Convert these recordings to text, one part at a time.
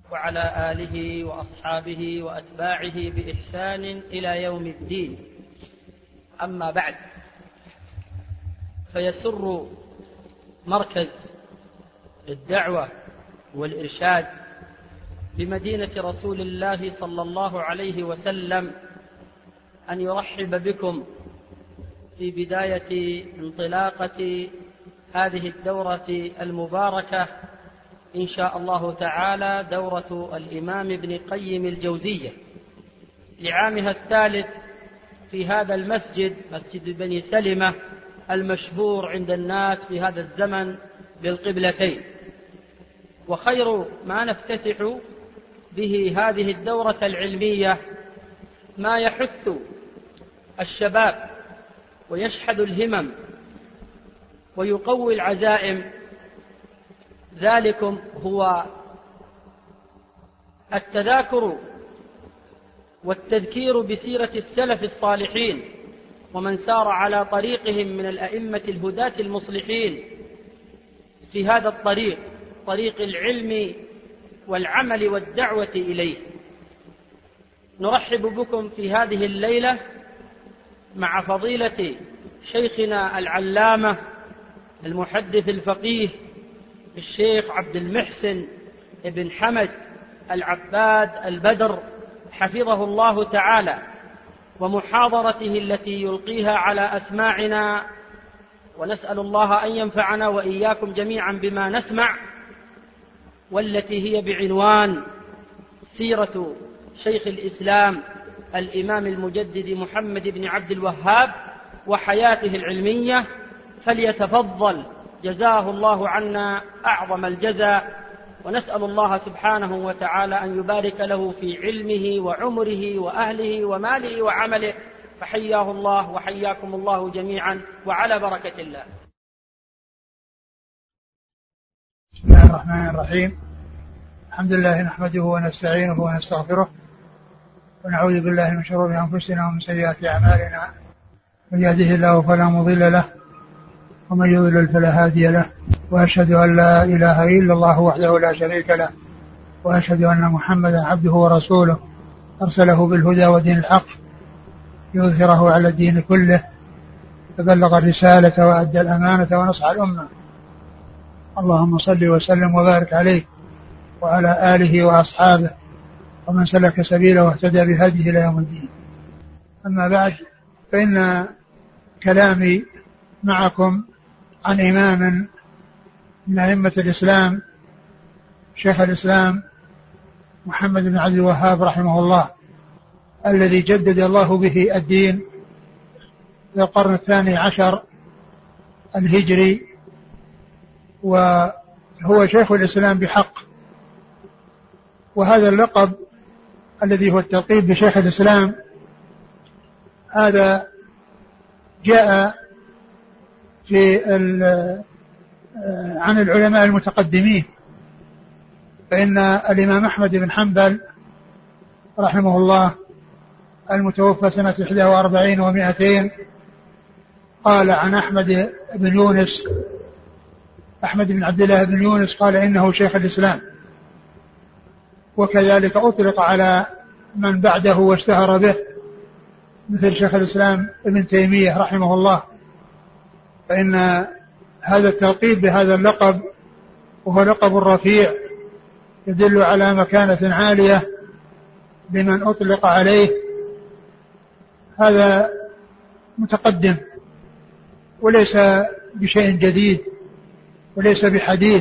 وعلى آله وأصحابه وأتباعه بإحسان إلى يوم الدين. أما بعد، فيسر مركز الدعوة والإرشاد بمدينة رسول الله صلى الله عليه وسلم أن يرحب بكم في بداية انطلاقة هذه الدورة المباركة إن شاء الله تعالى، دورة الإمام ابن قيم الجوزية لعامها الثالث في هذا المسجد، مسجد بني سلمة المشهور عند الناس في هذا الزمن بالقبلتين. وخير ما نفتتح به هذه الدورة العلمية ما يحث الشباب ويشحذ الهمم ويقوي العزائم، ذلكم هو التذاكر والتذكير بسيرة السلف الصالحين ومن سار على طريقهم من الأئمة الهداة المصلحين في هذا الطريق، طريق العلم والعمل والدعوة إليه. نرحب بكم في هذه الليلة مع فضيلة شيخنا العلامة المحدث الفقيه الشيخ عبد المحسن ابن حمد العباد البدر حفظه الله تعالى، ومحاضرته التي يلقيها على أسماعنا، ونسأل الله أن ينفعنا وإياكم جميعا بما نسمع، والتي هي بعنوان سيرة شيخ الإسلام الإمام المجدد محمد بن عبد الوهاب وحياته العلمية. فليتفضل جزاه الله عنا أعظم الجزاء، ونسأل الله سبحانه وتعالى أن يبارك له في علمه وعمره وأهله وماله وعمله، فحياه الله وحياكم الله جميعا وعلى بركة الله. بسم الله الرحمن الرحيم. الحمد لله نحمده ونستعينه ونستغفره، ونعوذ بالله من شرور أنفسنا ومن سيئات أعمالنا، من يهده الله فلا مضل له ومن يضلل فلا هادي له، وأشهد أن لا إله إلا الله وحده لا شريك له، وأشهد أن محمدا عبده ورسوله أرسله بالهدى ودين الحق ليظهره على الدين كله، فبلغ الرسالة وأدى الأمانة ونصح الأمة. اللهم صل وسلم وبارك عليه وعلى آله وأصحابه ومن سلك سبيله واهتدى بهديه إلى يوم الدين. أما بعد، فإن كلامي معكم عن إمام من أئمة الإسلام، شيخ الإسلام محمد بن عبد الوهاب رحمه الله، الذي جدد الله به الدين في القرن 12 الهجري، وهو شيخ الإسلام بحق. وهذا اللقب الذي هو التلقيب بشيخ الإسلام هذا جاء عن العلماء المتقدمين، فإن الإمام أحمد بن حنبل رحمه الله المتوفى سنة 41 و200 قال عن أحمد بن عبد الله بن يونس قال إنه شيخ الإسلام. وكذلك أطلق على من بعده واشتهر به مثل شيخ الإسلام ابن تيمية رحمه الله، فإن هذا التلقيب بهذا اللقب وهو لقب رفيع يدل على مكانة عالية لمن أطلق عليه. هذا متقدم وليس بشيء جديد وليس بحديث.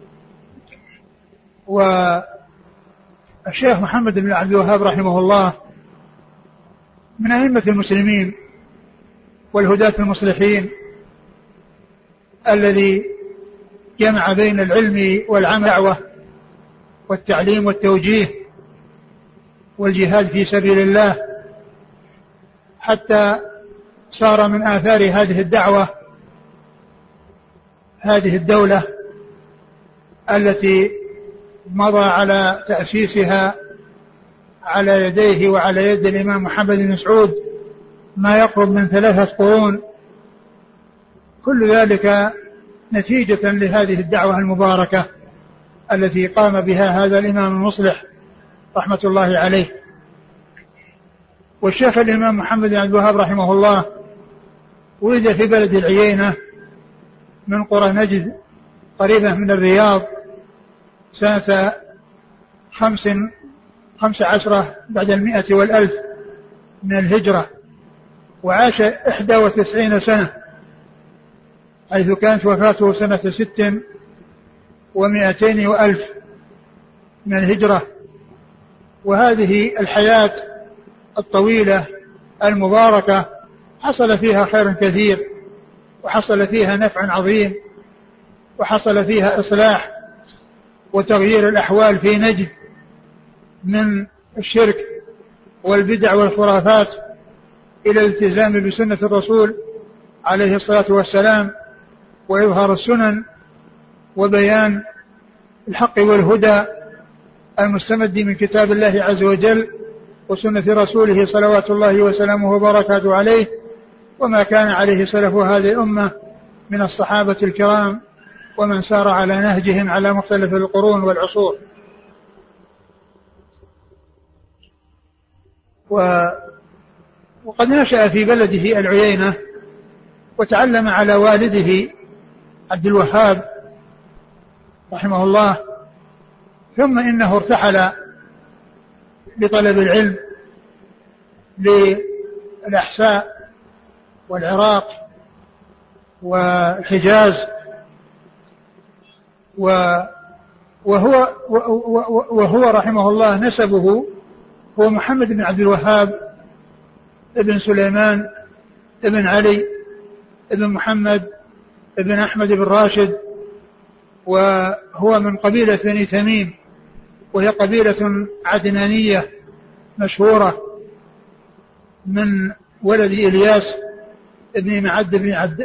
والشيخ محمد بن عبد الوهاب رحمه الله من أئمة المسلمين والهداة المصلحين، الذي جمع بين العلم والعمل والدعوة والتعليم والتوجيه والجهاد في سبيل الله، حتى صار من آثار هذه الدعوة هذه الدولة التي مضى على تأسيسها على يديه وعلى يد الإمام محمد بن سعود ما يقرب من 3 قرون. كل ذلك نتيجة لهذه الدعوة المباركة التي قام بها هذا الإمام المصلح رحمة الله عليه. والشيخ الإمام محمد بن عبد الوهاب رحمه الله ولد في بلد العيينة من قرى نجد قريبة من الرياض سنة 15 بعد 100 من الهجرة، وعاش 91 سنة، حيث كانت وفاته سنة 6 و200 من الهجرة. وهذه الحياة الطويلة المباركة حصل فيها خير كثير، وحصل فيها نفع عظيم، وحصل فيها إصلاح وتغيير الأحوال في نجد من الشرك والبدع والخرافات إلى الالتزام بسنة الرسول عليه الصلاة والسلام، وإظهار السنن وبيان الحق والهدى المستمد من كتاب الله عز وجل وسنة رسوله صلوات الله وسلامه وبركاته عليه، وما كان عليه سلف هذه الأمة من الصحابة الكرام ومن سار على نهجهم على مختلف القرون والعصور. وقد نشأ في بلده العيينة، وتعلم على والده عبد الوهاب رحمه الله، ثم إنه ارتحل لطلب العلم للأحساء والعراق والحجاز، وهو رحمه الله نسبه هو محمد بن عبد الوهاب ابن سليمان ابن علي ابن محمد ابن أحمد بن راشد، وهو من قبيلة بني تميم، وهي قبيلة عدنانية مشهورة من ولد إلياس ابن معد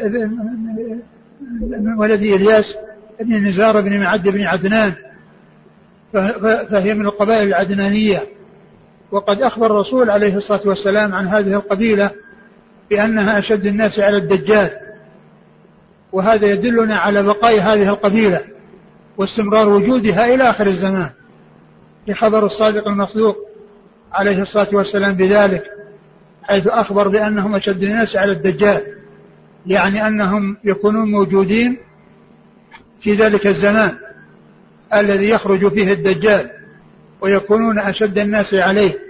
من ولد إلياس ابن نزار بن معد بن عدنان، فهي من القبائل العدنانية. وقد أخبر الرسول عليه الصلاة والسلام عن هذه القبيلة بأنها أشد الناس على الدجال، وهذا يدلنا على بقاء هذه القبيلة واستمرار وجودها إلى آخر الزمان، لخبر الصادق المصدوق عليه الصلاة والسلام بذلك، حيث أخبر بأنهم أشد الناس على الدجال، يعني أنهم يكونون موجودين في ذلك الزمان الذي يخرج فيه الدجال، ويكونون أشد الناس عليه.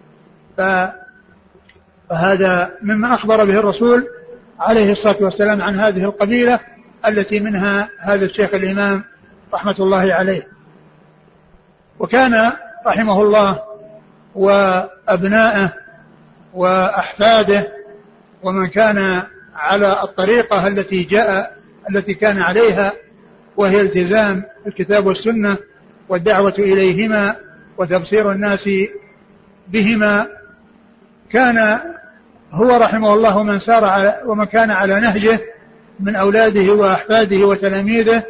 فهذا مما أخبر به الرسول عليه الصلاة والسلام عن هذه القبيلة التي منها هذا الشيخ الإمام رحمة الله عليه. وكان رحمه الله وأبناءه وأحفاده ومن كان على الطريقة التي كان عليها، وهي التزام الكتاب والسنة والدعوة إليهما وتبصير الناس بهما، كان هو رحمه الله ومن كان على نهجه من أولاده وأحفاده وتلاميذه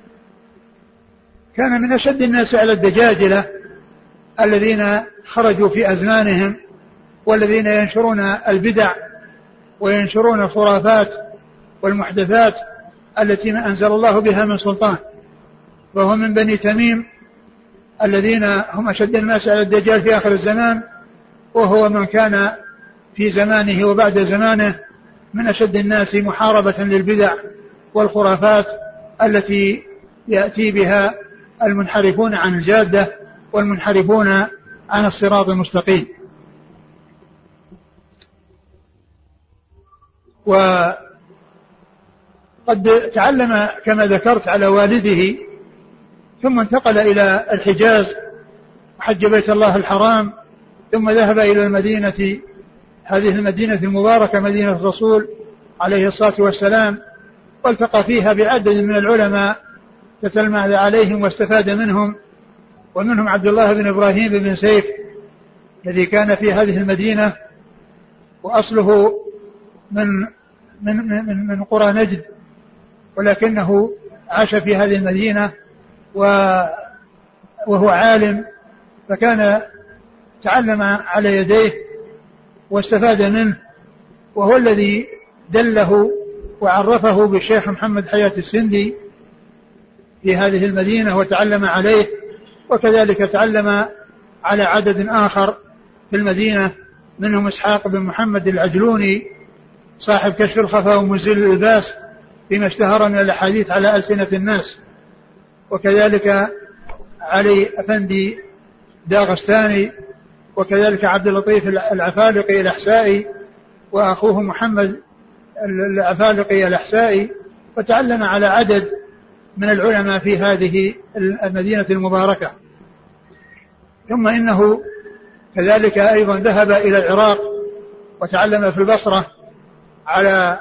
كان من أشد الناس على الدجاجلة الذين خرجوا في أزمانهم، والذين ينشرون البدع وينشرون الخرافات والمحدثات التي ما أنزل الله بها من سلطان. وهو من بني تميم الذين هم أشد الناس على الدجال في آخر الزمان، وهو من كان في زمانه وبعد زمانه من أشد الناس محاربة للبدع والخرافات التي يأتي بها المنحرفون عن الجادة والمنحرفون عن الصراط المستقيم. وقد تعلم كما ذكرت على والده، ثم انتقل إلى الحجاز وحج بيت الله الحرام، ثم ذهب إلى المدينة، هذه المدينة المباركة مدينة الرسول عليه الصلاة والسلام، والتقى فيها بعدد من العلماء تتلمذ عليهم واستفاد منهم، ومنهم عبد الله بن إبراهيم بن سيف الذي كان في هذه المدينة، وأصله من قرى نجد، ولكنه عاش في هذه المدينة وهو عالم، فكان تعلم على يديه واستفاد منه، وهو الذي دله وعرفه بالشيخ محمد حياة السندي في هذه المدينة وتعلم عليه، وكذلك تعلم على عدد آخر في المدينة، منهم إسحاق بن محمد العجلوني صاحب كشف الخفا ومزيل الإلباس فيما اشتهر من الأحاديث على ألسنة الناس، وكذلك علي أفندي داغستاني، وكذلك عبد اللطيف العفالقي الأحسائي وأخوه محمد العفالقي الأحسائي، وتعلم على عدد من العلماء في هذه المدينة المباركة. ثم إنه كذلك أيضا ذهب إلى العراق وتعلم في البصرة على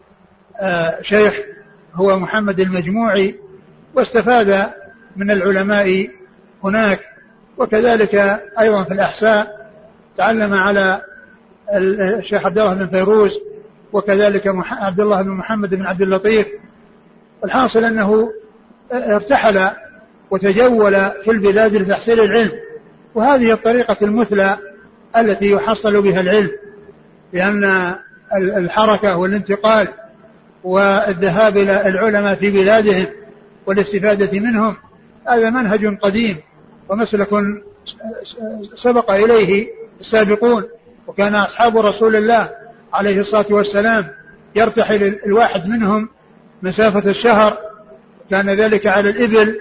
شيخ هو محمد المجموعي، واستفاد من العلماء هناك. وكذلك أيضا في الأحساء تعلم على الشيخ عبد الله بن فيروز، وكذلك عبد الله بن محمد بن عبد اللطيف. الحاصل أنه ارتحل وتجول في البلاد لتحصيل العلم، وهذه الطريقة المثلى التي يحصل بها العلم، لأن الحركة والانتقال والذهاب إلى العلماء في بلادهم والاستفادة منهم هذا منهج قديم ومسلك سبق إليه السابقون، وكان أصحاب رسول الله عليه الصلاة والسلام يرتحل الواحد منهم مسافة الشهر، كان ذلك على الإبل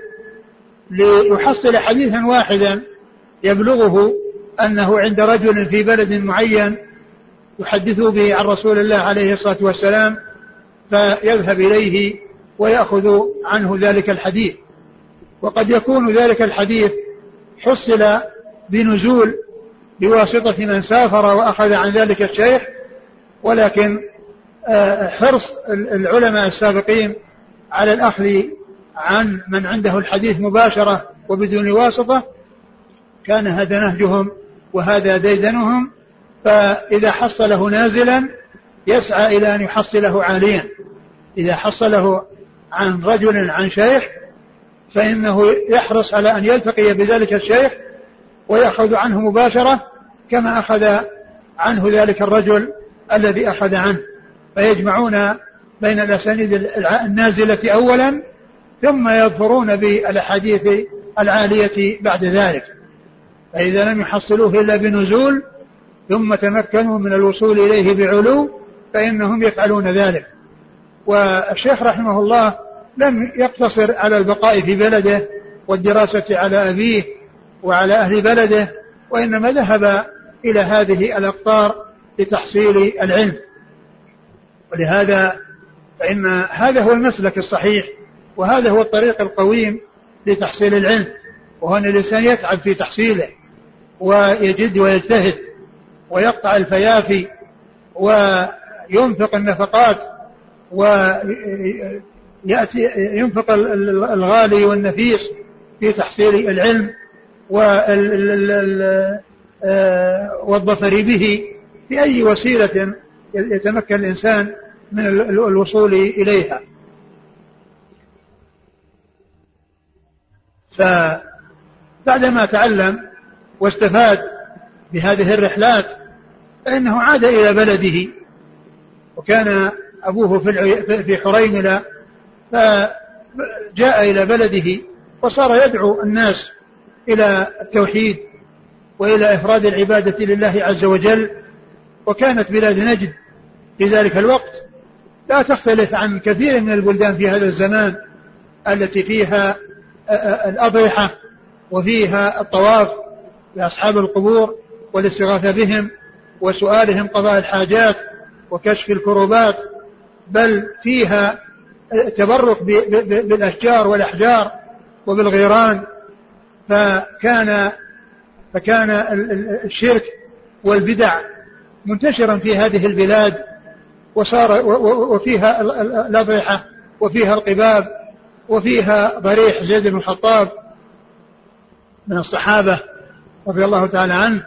ليحصل حديثا واحدا يبلغه أنه عند رجل في بلد معين يحدث به عن رسول الله عليه الصلاة والسلام، فيذهب إليه ويأخذ عنه ذلك الحديث. وقد يكون ذلك الحديث حصل بنزول بواسطة من سافر وأخذ عن ذلك الشيخ، ولكن حرص العلماء السابقين على الأخذ عن من عنده الحديث مباشرة وبدون واسطة كان هذا نهجهم وهذا ديدنهم، فإذا حصله نازلا يسعى إلى أن يحصله عاليا. إذا حصله عن رجل عن شيخ فإنه يحرص على أن يلتقي بذلك الشيخ ويأخذ عنه مباشرة كما أخذ عنه ذلك الرجل الذي أخذ عنه، فيجمعون بين الأسانيد النازلة أولا ثم يظفرون بالأحاديث العالية بعد ذلك. فإذا لم يحصلوه إلا بنزول ثم تمكنوا من الوصول إليه بعلو فإنهم يفعلون ذلك. والشيخ رحمه الله لم يقتصر على البقاء في بلده والدراسة على أبيه وعلى أهل بلده، وإنما ذهب إلى هذه الأقطار لتحصيل العلم. ولهذا فإن هذا هو المسلك الصحيح وهذا هو الطريق القويم لتحصيل العلم، وهو أن الإنسان يتعب في تحصيله ويجد ويجتهد ويقطع الفيافي وينفق النفقات وينفق الغالي والنفيس في تحصيل العلم والظفر به بأي وسيلة يتمكن الإنسان من الوصول إليها. فبعدما تعلم واستفاد بهذه الرحلات فإنه عاد إلى بلده، وكان أبوه في حريملة، فجاء إلى بلده وصار يدعو الناس إلى التوحيد وإلى إفراد العبادة لله عز وجل. وكانت بلاد نجد في ذلك الوقت لا تختلف عن كثير من البلدان في هذا الزمان التي فيها الأضرحة وفيها الطواف لأصحاب القبور والاستغاثة بهم وسؤالهم قضاء الحاجات وكشف الكروبات، بل فيها التبرك بالأشجار والأحجار وبالغيران. فكان الشرك والبدع منتشرا في هذه البلاد، وفيها الأضرحة وفيها القباب وفيها ضريح زيد بن الخطاب من الصحابة رضي الله تعالى عنه.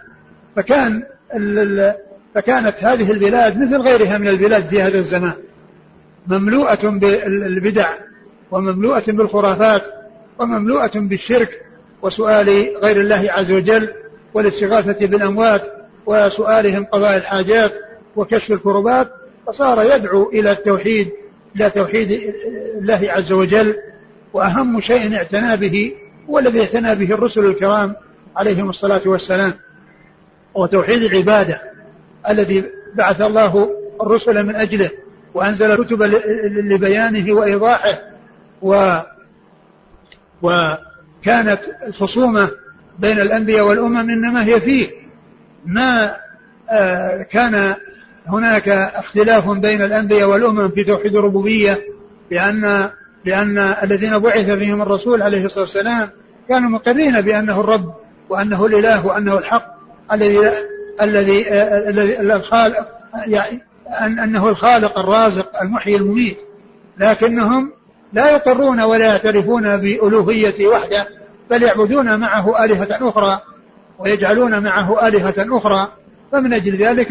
فكانت هذه البلاد مثل غيرها من البلاد في هذا الزمان مملوءة بالبدع ومملوءة بالخرافات ومملوءة بالشرك وسؤال غير الله عز وجل والاستغاثة بالأموات وسؤالهم قضاء الحاجات وكشف الكربات. فصار يدعو إلى التوحيد، إلى توحيد الله عز وجل وأهم شيء اعتنى به والذي اعتنى به الرسل الكرام عليهم الصلاة والسلام، وتوحيد العبادة الذي بعث الله الرسل من أجله وأنزل الكتب لبيانه وإيضاحه. وكانت الخصومة بين الأنبياء والأمم إنما هي فيه، ما كان هناك اختلاف بين الأنبياء والأمم في توحيد الربوبية، لأن الذين بعث فيهم الرسول عليه الصلاة والسلام كانوا مقرين بأنه الرب وأنه الإله وأنه الحق الذي الخالق، يعني أنه الخالق الرازق المحيي المميت، لكنهم لا يقرون ولا يعترفون بألوهيته وحده، بل يعبدون معه آلهة أخرى ويجعلون معه آلهة أخرى. فمن أجل ذلك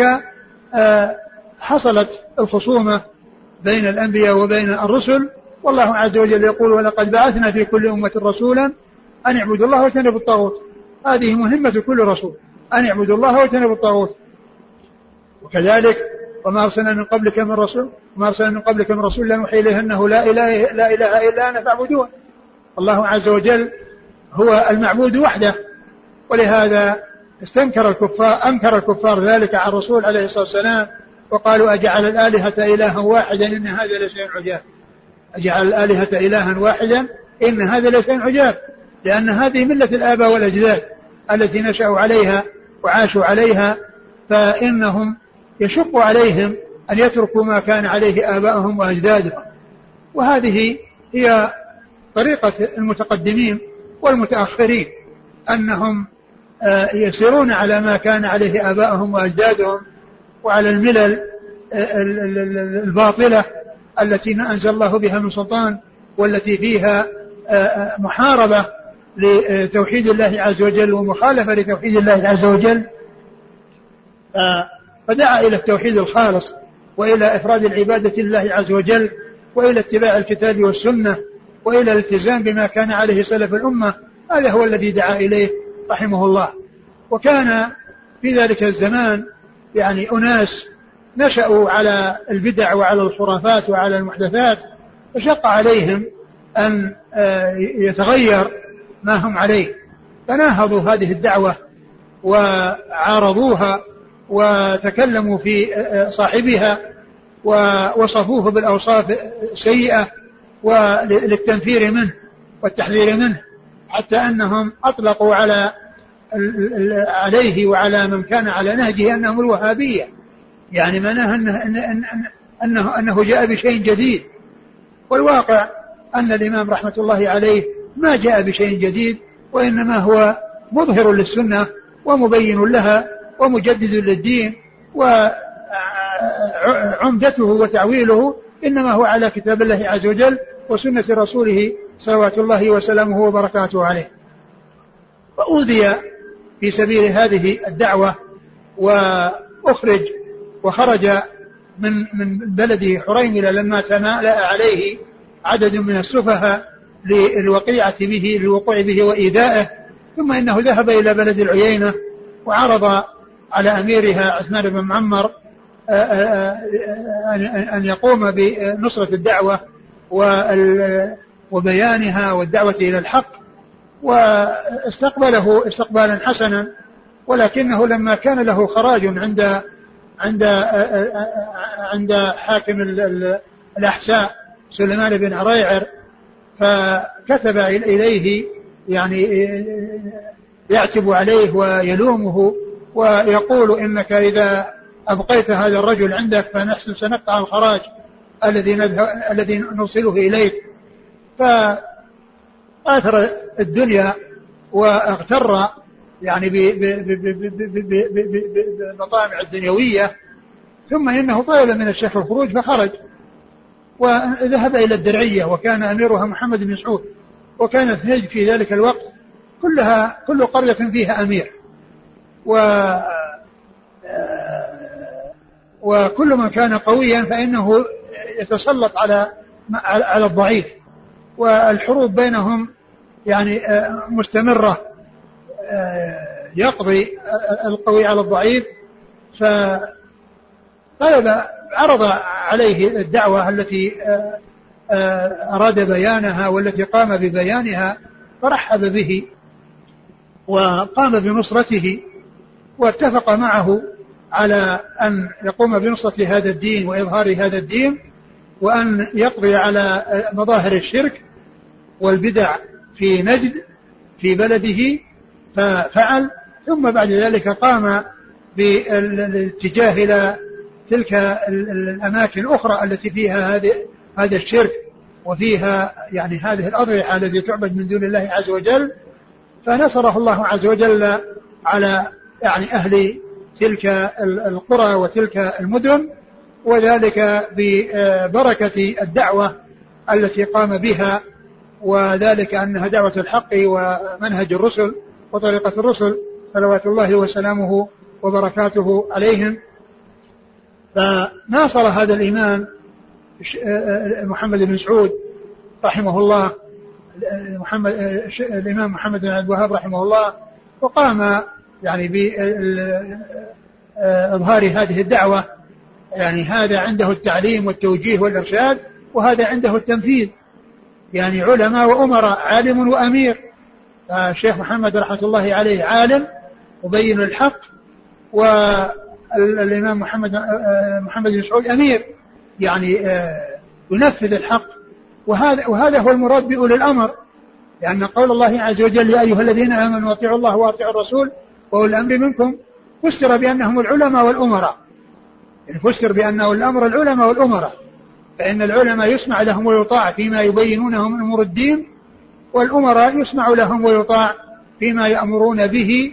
حصلت الخصومة بين الأنبياء وبين الرسل. والله عز وجل يقول: ولقد بعثنا في كل أمة رسولا أن اعبدوا الله واجتنبوا الطاغوت. هذه مهمة كل رسول، أن اعبدوا الله واجتنبوا الطاغوت. وكذلك وما أرسلنا من قبلك من رسول لا نوحي إليه أنه لا إله إلا أنا فاعبدون. الله عز وجل هو المعبود وحده، ولهذا أنكر الكفار ذلك على الرسول عليه الصلاة والسلام، وقالوا: أجعل الآلهة إلها واحدا إن هذا لشيء عجاب. أجعل الآلهة إلها واحدا إن هذا لشيء عجاب، لأن هذه ملة الآباء والأجداد التي نشأوا عليها وعاشوا عليها، فإنهم يشق عليهم أن يتركوا ما كان عليه آباءهم وأجدادهم. وهذه هي طريقة المتقدمين والمتأخرين، أنهم يسيرون على ما كان عليه آباءهم وأجدادهم وعلى الملل الباطلة التي ما أنزل الله بها من سلطان، والتي فيها محاربة لتوحيد الله عز وجل ومخالفة لتوحيد الله عز وجل. فدعا إلى التوحيد الخالص وإلى إفراد العبادة لله عز وجل وإلى اتباع الكتاب والسنة وإلى الالتزام بما كان عليه سلف الأمة. هذا هو الذي دعا إليه رحمه الله. وكان في ذلك الزمان يعني أناس نشأوا على البدع وعلى الخرافات وعلى المحدثات، فشق عليهم أن يتغير ما هم عليه، فناهضوا هذه الدعوة وعارضوها وتكلموا في صاحبها ووصفوه بالأوصاف السيئة وللتنفير منه والتحذير منه، حتى أنهم أطلقوا عليه وعلى من كان على نهجه أنهم الوهابية، يعني معناه أنه جاء بشيء جديد. والواقع أن الإمام رحمة الله عليه ما جاء بشيء جديد، وإنما هو مظهر للسنة ومبين لها ومجدد للدين، وعمدته وتعويله إنما هو على كتاب الله عز وجل وسنة رسوله صلوات الله وسلامه وبركاته عليه. فأوذي في سبيل هذه الدعوة وأخرج وخرج من بلده حريملة لما تمالأ عليه عدد من السفهاء للوقوع به وإيذائه. ثم إنه ذهب إلى بلد العيينة وعرض على أميرها عثمان بن معمر أن يقوم بنصرة الدعوة وبيانها والدعوة إلى الحق، واستقبله استقبالا حسنا. ولكنه لما كان له خراج عند حاكم الأحساء سليمان بن عريعر، فكتب إليه يعني يعتب عليه ويلومه ويقول: إنك إذا أبقيت هذا الرجل عندك فنحن سنقطع الخراج الذي نوصله إليك. فآثر الدنيا واغتر يعني بالمطامع الدنيوية. ثم إنه طلب من الشيخ الخروج فخرج وذهب إلى الدرعية، وكان أميرها محمد بن سعود، وكانت نجد في ذلك الوقت كل قرية فيها أمير، وكل من كان قويا فإنه يتسلط على الضعيف، والحروب بينهم يعني مستمرة، يقضي القوي على الضعيف. فطلب عرض عليه الدعوة التي أراد بيانها والتي قام ببيانها فرحب به وقام بنصرته واتفق معه على أن يقوم بنصرة هذا الدين وإظهار هذا الدين وأن يقضي على مظاهر الشرك والبدع في نجد في بلده ففعل. ثم بعد ذلك قام بالاتجاه إلى تلك الأماكن الأخرى التي فيها هذا الشرك وفيها يعني هذه الأضرحة التي تعبد من دون الله عز وجل، فنصره الله عز وجل على يعني أهل تلك القرى وتلك المدن، وذلك ببركة الدعوة التي قام بها، وذلك أنها دعوة الحق ومنهج الرسل وطريقة الرسل صلوات الله وسلامه وبركاته عليهم. فناصر هذا الإمام محمد بن سعود رحمه الله الإمام محمد بن عبد الوهاب رحمه الله، وقام يعني بإظهار هذه الدعوة. يعني هذا عنده التعليم والتوجيه والإرشاد، وهذا عنده التنفيذ، يعني علماء وأمراء، عالم وأمير. الشيخ محمد رحمة الله عليه عالم مبين الحق، والإمام محمد بن سعود أمير يعني ينفذ الحق، وهذا هو المراد بأولي الأمر، لأن قول الله عز وجل يا أيها الذين آمنوا أطيعوا الله وأطيعوا الرسول وأولي الأمر منكم فسر بأنهم العلماء والأمراء، يعني فسر بأنه الأمر العلماء والأمراء، فإن العلماء يسمع لهم ويطاع فيما يبينونه من أمور الدين، والأمراء يسمع لهم ويطاع فيما يأمرون به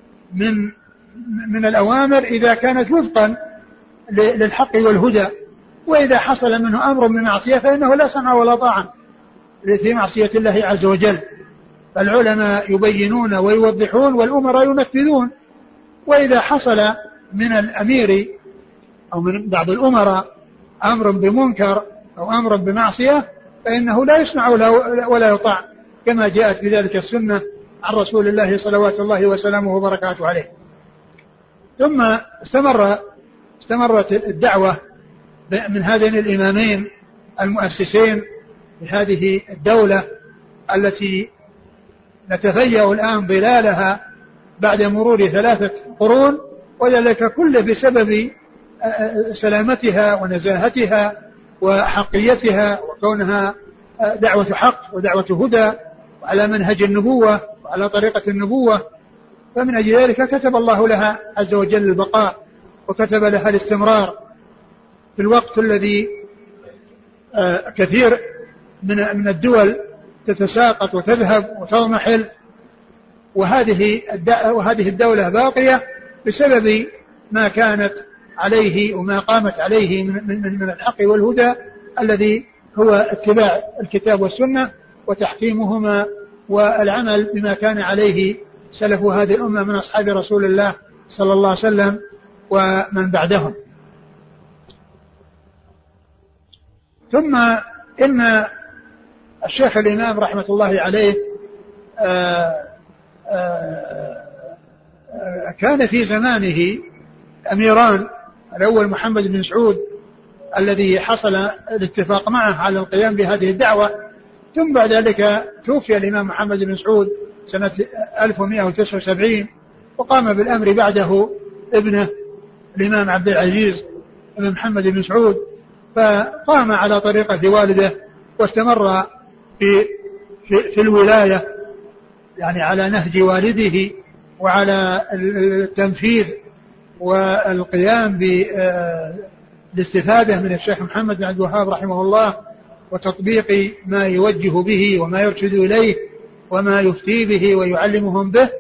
من الأوامر إذا كانت وفقا للحق والهدى. وإذا حصل منه أمر من معصية فإنه لا سمع ولا طاعة في معصية الله عز وجل. فالعلماء يبينون ويوضحون والأمراء ينفذون. وإذا حصل من الأمير أو من بعض الأمراء أمر بمنكر أو أمر بمعصية فإنه لا يسمع ولا يطاع، كما جاءت بذلك السنة عن رسول الله صلوات الله وسلامه وبركاته عليه. ثم استمرت الدعوة من هذين الإمامين المؤسسين لهذه الدولة التي نتفيأ الآن ظلالها بعد مرور 3 قرون، وذلك كله بسبب سلامتها ونزاهتها وحقيتها وكونها دعوة حق ودعوة هدى وعلى منهج النبوة وعلى طريقة النبوة. فمن أجل ذلك كتب الله لها عز وجل البقاء وكتب لها الاستمرار في الوقت الذي كثير من الدول تتساقط وتذهب وتضمحل، وهذه الدولة باقية بسبب ما كانت عليه وما قامت عليه من الحق والهدى الذي هو اتباع الكتاب والسنة وتحكيمهما والعمل بما كان عليه سلف هذه الأمة من أصحاب رسول الله صلى الله عليه وسلم ومن بعدهم. ثم إن الشيخ الإمام رحمة الله عليه كان في زمانه أميران، الأول محمد بن سعود الذي حصل الاتفاق معه على القيام بهذه الدعوة، ثم بعد ذلك توفي الإمام محمد بن سعود سنة 1179 وقام بالأمر بعده ابنه الإمام عبد العزيز بن محمد بن سعود، فقام على طريقة والده واستمر في الولاية يعني على نهج والده وعلى التنفيذ والقيام بالاستفادة من الشيخ محمد بن عبد الوهاب رحمه الله وتطبيق ما يوجه به وما يرشد إليه وما يفتي به ويعلمهم به.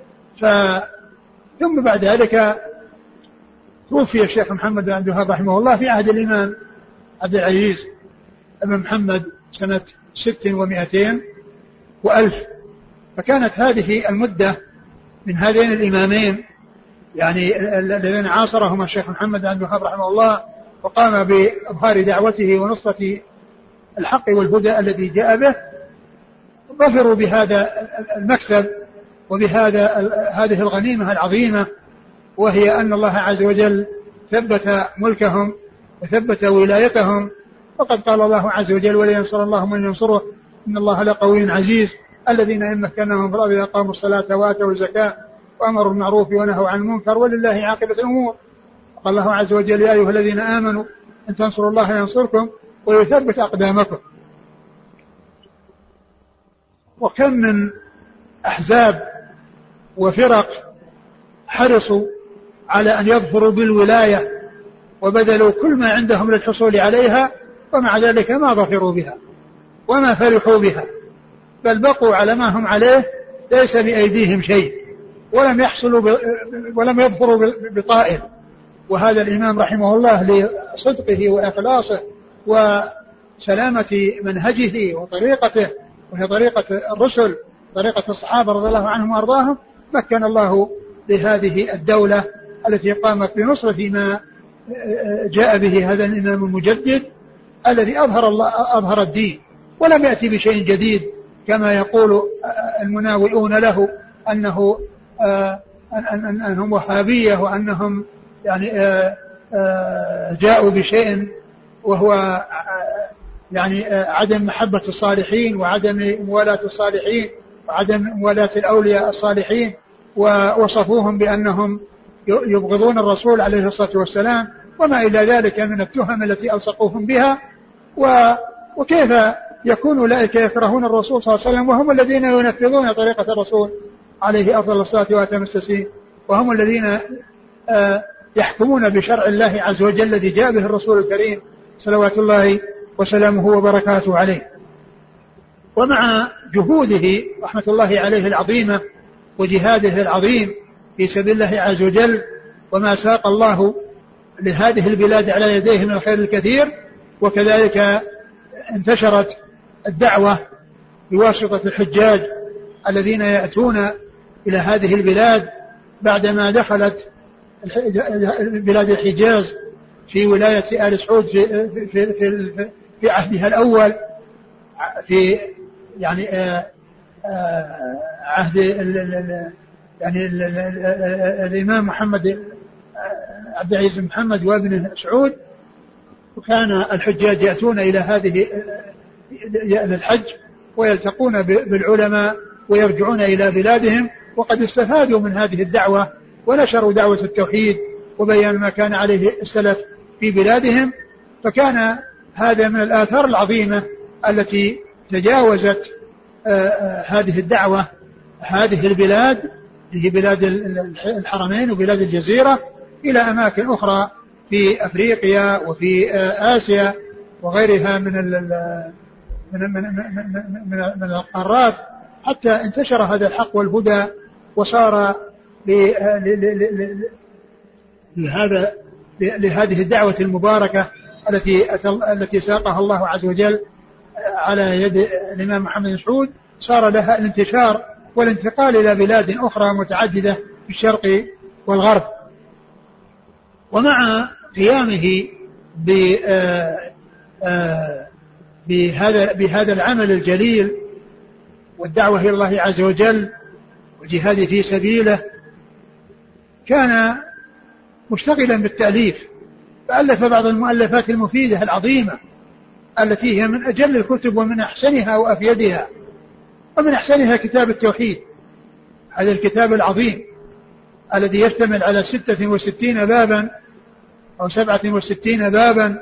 ثم بعد ذلك توفي الشيخ محمد بن عبد الوهاب رحمه الله في عهد الإمام عبد العزيز بن محمد سنة 600 وألف. فكانت هذه المدة من هذين الإمامين يعني الذين عاصرهما الشيخ محمد بن عبد الوهاب رحمه الله وقام بإظهار دعوته ونصرة الحق والهدى الذي جاء به، ظفروا بهذا المكسب وبهذه الغنيمة العظيمة، وهي أن الله عز وجل ثبت ملكهم وثبت ولايتهم وقد قال الله عز وجل ولينصر الله من ينصره إن الله لقوي عزيز الذين إن مكناهم في الأرض أقاموا الصلاة وآتوا الزكاة وأمروا بالمعروف ونهوا عن المنكر ولله عاقبة الأمور. قال الله عز وجل يا أيها الذين آمنوا إن تنصروا الله ينصركم ويثبت أقدامكم. وكم من أحزاب وفرق حرصوا على أن يظفروا بالولاية وبذلوا كل ما عندهم للحصول عليها ومع ذلك ما ظفروا بها وما فرحوا بها بل بقوا على ما هم عليه ليس بأيديهم شيء ولم يظفروا بطائل. وهذا الإمام رحمه الله لصدقه وإخلاصه وسلامة منهجه وطريقته وهي طريقة الرسل طريقة الصحابة رضي الله عنهم وأرضاهم مكن الله لهذه الدولة التي قامت بنصرة ما جاء به هذا الإمام المجدد الذي أظهر الدين ولم يأتي بشيء جديد كما يقول المناوئون له أنهم وهابية وأنهم يعني جاءوا بشيء وهو يعني عدم محبة الصالحين وعدم موالاة الصالحين وعدم موالاة الأولياء الصالحين ووصفوهم بأنهم يبغضون الرسول عليه الصلاة والسلام وما إلى ذلك من التهم التي ألصقوهم بها. وكيف يكون أولئك يكرهون الرسول صلى الله عليه وسلم وهم الذين ينفذون طريقة الرسول عليه أفضل الصلاة وأتم التسليم وهم الذين يحكمون بشرع الله عز وجل الذي جاء به الرسول الكريم صلوات الله وسلامه وبركاته عليه. ومع جهوده رحمة الله عليه العظيمة وجهاده العظيم في سبيل الله عز وجل وما ساق الله لهذه البلاد على يديه من الخير الكثير وكذلك انتشرت الدعوة بواسطة الحجاج الذين يأتون إلى هذه البلاد بعدما دخلت بلاد الحجاز في ولاية آل سعود في عهدها الأول في يعني عهد يعني الإمام محمد عبد العزيز محمد وابن سعود. وكان الحجاج يأتون إلى هذه الحج ويلتقون بالعلماء ويرجعون إلى بلادهم وقد استفادوا من هذه الدعوة ونشروا دعوة التوحيد وبيان ما كان عليه السلف في بلادهم. فكان هذا من الآثار العظيمة التي تجاوزت هذه الدعوة هذه البلاد هي بلاد الحرمين وبلاد الجزيرة إلى أماكن أخرى في أفريقيا وفي آسيا وغيرها من القارات حتى انتشر هذا الحق والهدى وصار لهذه الدعوة المباركة التي ساقها الله عز وجل على يد الإمام محمد بن سعود صار لها الانتشار والانتقال إلى بلاد أخرى متعددة في الشرق والغرب. ومع قيامه بهذا العمل الجليل والدعوة إلى الله عز وجل وجهاده في سبيله كان مشتغلا بالتأليف فألف بعض المؤلفات المفيدة العظيمة التي هي من أجل الكتب ومن أحسنها وأفيدها. ومن أحسنها كتاب التوحيد هذا الكتاب العظيم الذي يشتمل على 66 بابا أو 67 بابا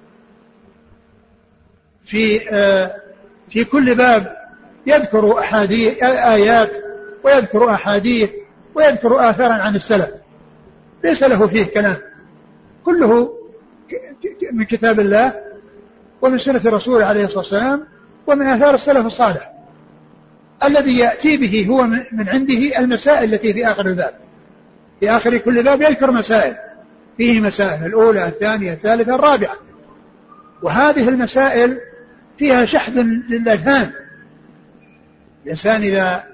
في كل باب يذكر آيات ويذكر أحاديث ويذكر آثارا عن السلف ليس له فيه كلام كله من كتاب الله ومن سنة الرسول عليه الصلاة والسلام ومن آثار السلف الصالح. الذي يأتي به هو من عنده المسائل التي في آخر الباب في آخر كل باب يذكر مسائل فيه مسائل الأولى الثانية الثالثة الرابعة وهذه المسائل فيها شحذ للأذهان. الإنسان إذا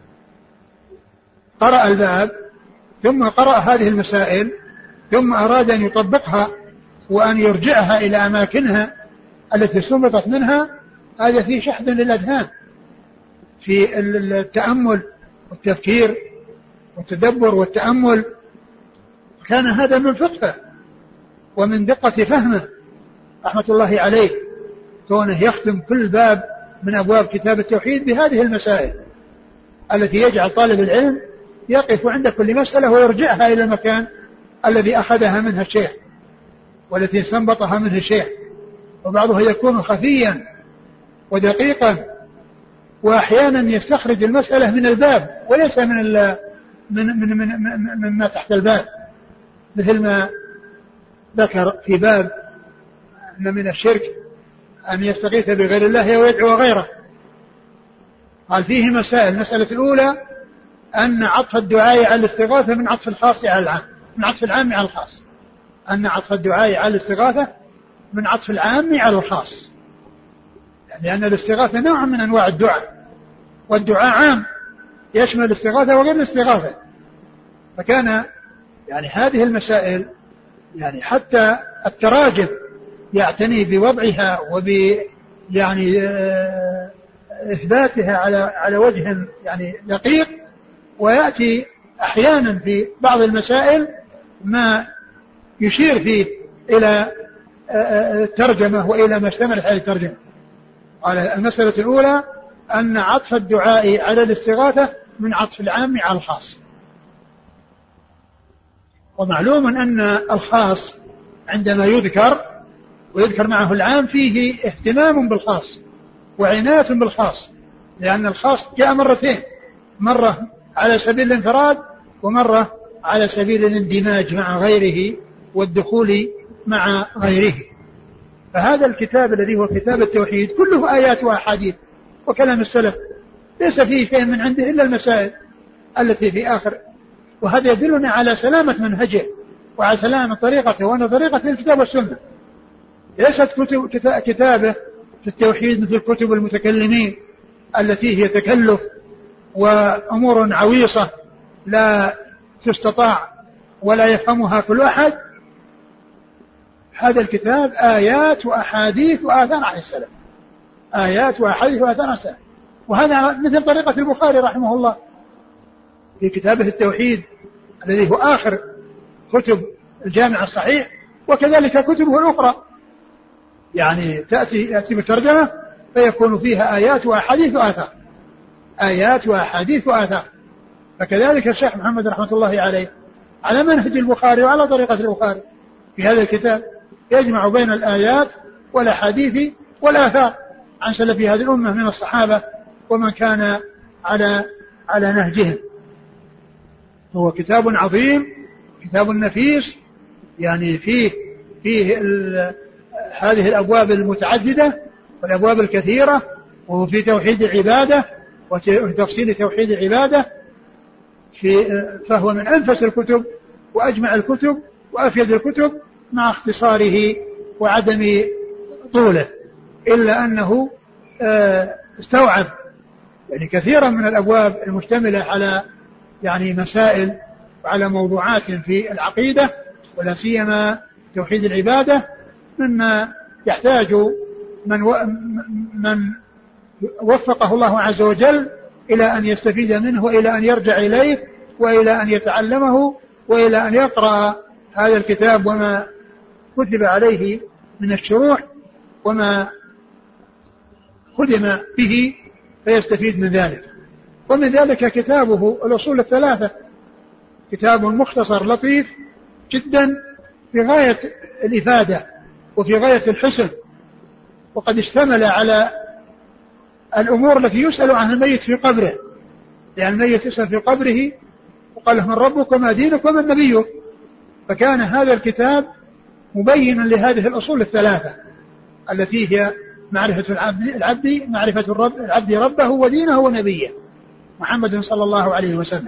قرأ الباب ثم قرأ هذه المسائل ثم أراد أن يطبقها وأن يرجعها إلى أماكنها التي استنبطت منها هذا فيه شحذ للأذهان في التأمل والتفكير والتدبر والتأمل. كان هذا من فقهه ومن دقة فهمه رحمة الله عليه كونه يختم كل باب من أبواب كتاب التوحيد بهذه المسائل التي يجعل طالب العلم يقف عند كل مسألة ويرجعها إلى المكان الذي أخذها منها الشيخ والتي استنبطها منه الشيخ. وبعضها يكون خفيا ودقيقا، وأحيانا يستخرج المسألة من الباب وليس مما تحت الباب، مثل ما ذكر في باب أن من الشرك أن يستغيث بغير الله ويدعو غيره. قال فيه مسائل. المسألة الأولى أن عطف الدعاء على الاستغاثة من عطف الخاص على العام، من عطف العام على الخاص، أن عطف الدعاء على الاستغاثة من عطف العام على الخاص، يعني أن الاستغاثة نوع من أنواع الدعاء، والدعاء عام يشمل الاستغاثة وغير الاستغاثة. فكان يعني هذه المسائل يعني حتى التراجم يعتني بوضعها يعني إثباتها على وجه يعني دقيق، ويأتي أحيانا في بعض المسائل ما يشير فيه إلى الترجمة وإلى ما اشتملت عليه الترجمة. قال المسألة الأولى أن عطف الدعاء على الاستغاثة من عطف العام على الخاص. ومعلوم أن الخاص عندما يذكر ويذكر معه العام فيه اهتمام بالخاص وعناية بالخاص، لأن الخاص جاء مرتين، مرة على سبيل الانفراد ومرة على سبيل الاندماج مع غيره والدخول مع غيره. فهذا الكتاب الذي هو كتاب التوحيد كله آيات وأحاديث وكلام السلف، ليس فيه شيء من عنده إلا المسائل التي في آخر. وهذا يدلنا على سلامة منهجه وعلى سلامة طريقته، وأن طريقة الكتاب والسنة. ليست كتابه في التوحيد مثل كتب المتكلمين التي هي تكلف وأمور عويصة لا تستطاع ولا يفهمها كل أحد. هذا الكتاب آيات وأحاديث وآثار عن السلف، آيات وأحاديث وآثار عن السلف. وهذا مثل طريقة البخاري رحمه الله في كتابه التوحيد الذي هو آخر كتب الجامع الصحيح، وكذلك كتبه الأخرى يعني تأتي بالترجمة فيكون فيها آيات وأحاديث وآثار، آيات وأحاديث وآثار. فكذلك الشيخ محمد رحمة الله عليه على منهج البخاري وعلى طريقة البخاري في هذا الكتاب يجمع بين الآيات والأحاديث والآثار عن سلف هذه الأمة من الصحابة ومن كان على نهجهم. هو كتاب عظيم، كتاب نفيس، يعني فيه هذه الأبواب المتعددة والأبواب الكثيرة، وهو في توحيد العبادة وتفصيل توحيد العبادة، فهو من أنفس الكتب وأجمع الكتب وأفيد الكتب مع اختصاره وعدم طوله، إلا أنه استوعب يعني كثيرا من الأبواب المشتملة على يعني مسائل وعلى موضوعات في العقيدة ولا سيما توحيد العبادة، مما يحتاج من وفقه الله عز وجل إلى أن يستفيد منه وإلى أن يرجع إليه وإلى أن يتعلمه وإلى أن يقرأ هذا الكتاب وما كتب عليه من الشروح وما خدم به فيستفيد من ذلك. ومن ذلك كتابه الأصول الثلاثة، كتاب مختصر لطيف جدا في غاية الإفادة وفي غاية الحسن، وقد اشتمل على الأمور التي يسأل عن الميت في قبره، لأن الميت يسأل في قبره وقال له من ربك وما دينك ومن نبيك. فكان هذا الكتاب مبينا لهذه الأصول الثلاثة التي هي معرفة العبد ربه ودينه ونبيه محمد صلى الله عليه وسلم.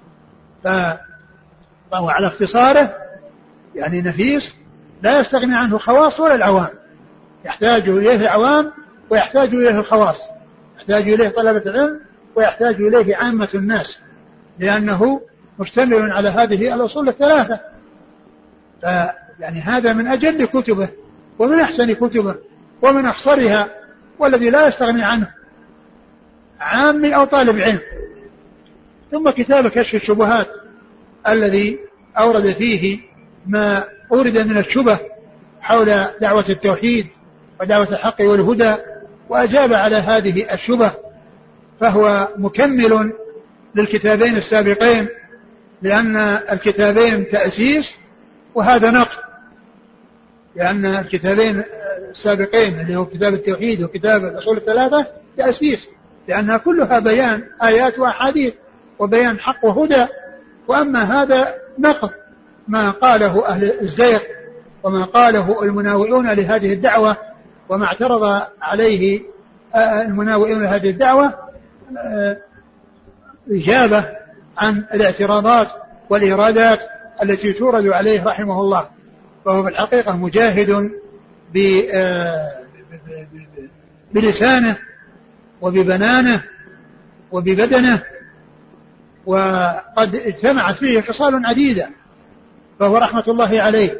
فهو على اختصاره يعني نفيس لا يستغني عنه الخواص ولا العوام، يحتاج إليه العوام ويحتاج إليه الخواص، يحتاج إليه طلبة العلم ويحتاج إليه عامة الناس، لأنه مشتمل على هذه الأصول الثلاثة. يعني هذا من أجل كتبه ومن أحسن كتبه ومن أخصرها، والذي لا يستغني عنه عامي أو طالب علم. ثم كتاب كشف الشبهات الذي أورد فيه ما أورد من الشبه حول دعوة التوحيد ودعوة الحق والهدى وأجاب على هذه الشبه، فهو مكمل للكتابين السابقين، لأن الكتابين تأسيس وهذا نقل، لأن الكتابين السابقين اللي هو كتاب التوحيد وكتاب الأصول الثلاثة تأسيس، لأنها كلها بيان آيات وأحاديث وبيان حق وهدى. وأما هذا نقل ما قاله أهل الزيغ وما قاله المناوئون لهذه الدعوة وما اعترض عليه المناوئون لهذه الدعوة، إجابة عن الاعتراضات والإرادات التي تورد عليه رحمه الله. فهو في الحقيقة مجاهد بلسانه وببنانه وببدنه، وقد اجتمعت فيه خصال عديدة، فهو رحمة الله عليه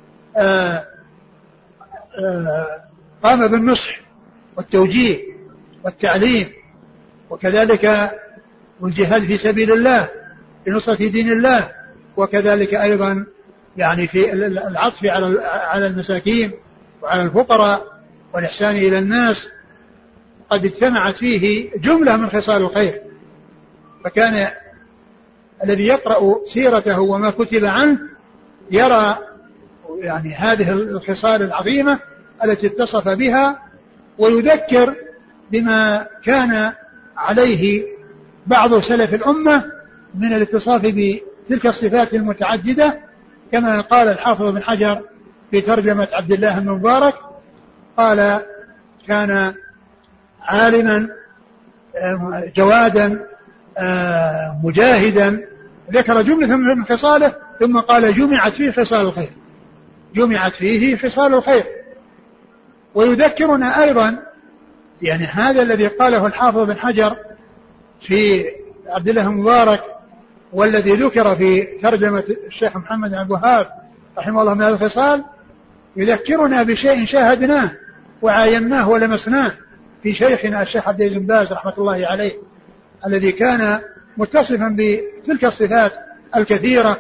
قام بالنصح والتوجيه والتعليم، وكذلك والجهاد في سبيل الله لنصرة دين الله، وكذلك أيضا يعني في العطف على المساكين وعلى الفقراء والإحسان إلى الناس. قد اجتمعت فيه جملة من خصال الخير، فكان الذي يقرأ سيرته وما كتب عنه يرى يعني هذه الخصال العظيمة التي اتصف بها، ويذكر بما كان عليه بعض سلف الأمة من الاتصاف بتلك الصفات المتعددة، كما قال الحافظ بن حجر في ترجمة عبد الله بن مبارك، قال: كان عالما جوادا مجاهدا، ذكر جملة من خصاله ثم قال: جمعت فيه خصال الخير، جمعت فيه خصال الخير. ويذكرنا أيضا يعني هذا الذي قاله الحافظ بن حجر في عبد الله بن مبارك والذي ذكر في ترجمة الشيخ محمد بن عبد الوهاب رحمه الله من هذا الخصال، يذكرنا بشيء شاهدناه وعايناه ولمسناه في شيخنا الشيخ عبد العزيز بن باز رحمة الله عليه، الذي كان متصفا بتلك الصفات الكثيرة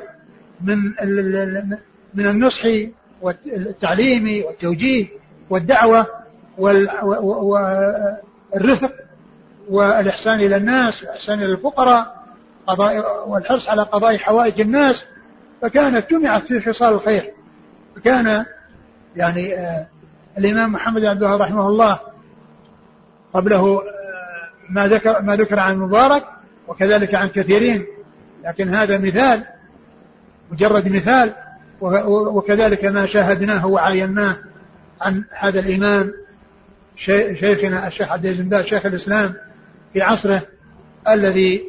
من النصح والتعليم والتوجيه والدعوة والرفق والإحسان إلى الناس والإحسان إلى الفقراء والحرص على قضاء حوائج الناس، فكانت جمعت في خصال الخير. فكان يعني الإمام محمد بن عبد الوهاب رحمه الله قبله ما ذكر عن المبارك وكذلك عن كثيرين، لكن هذا مثال مجرد مثال، وكذلك ما شاهدناه وعايناه عن هذا الإمام شيخنا الشيخ عبد العزيز بن باز شيخ الإسلام في عصره، الذي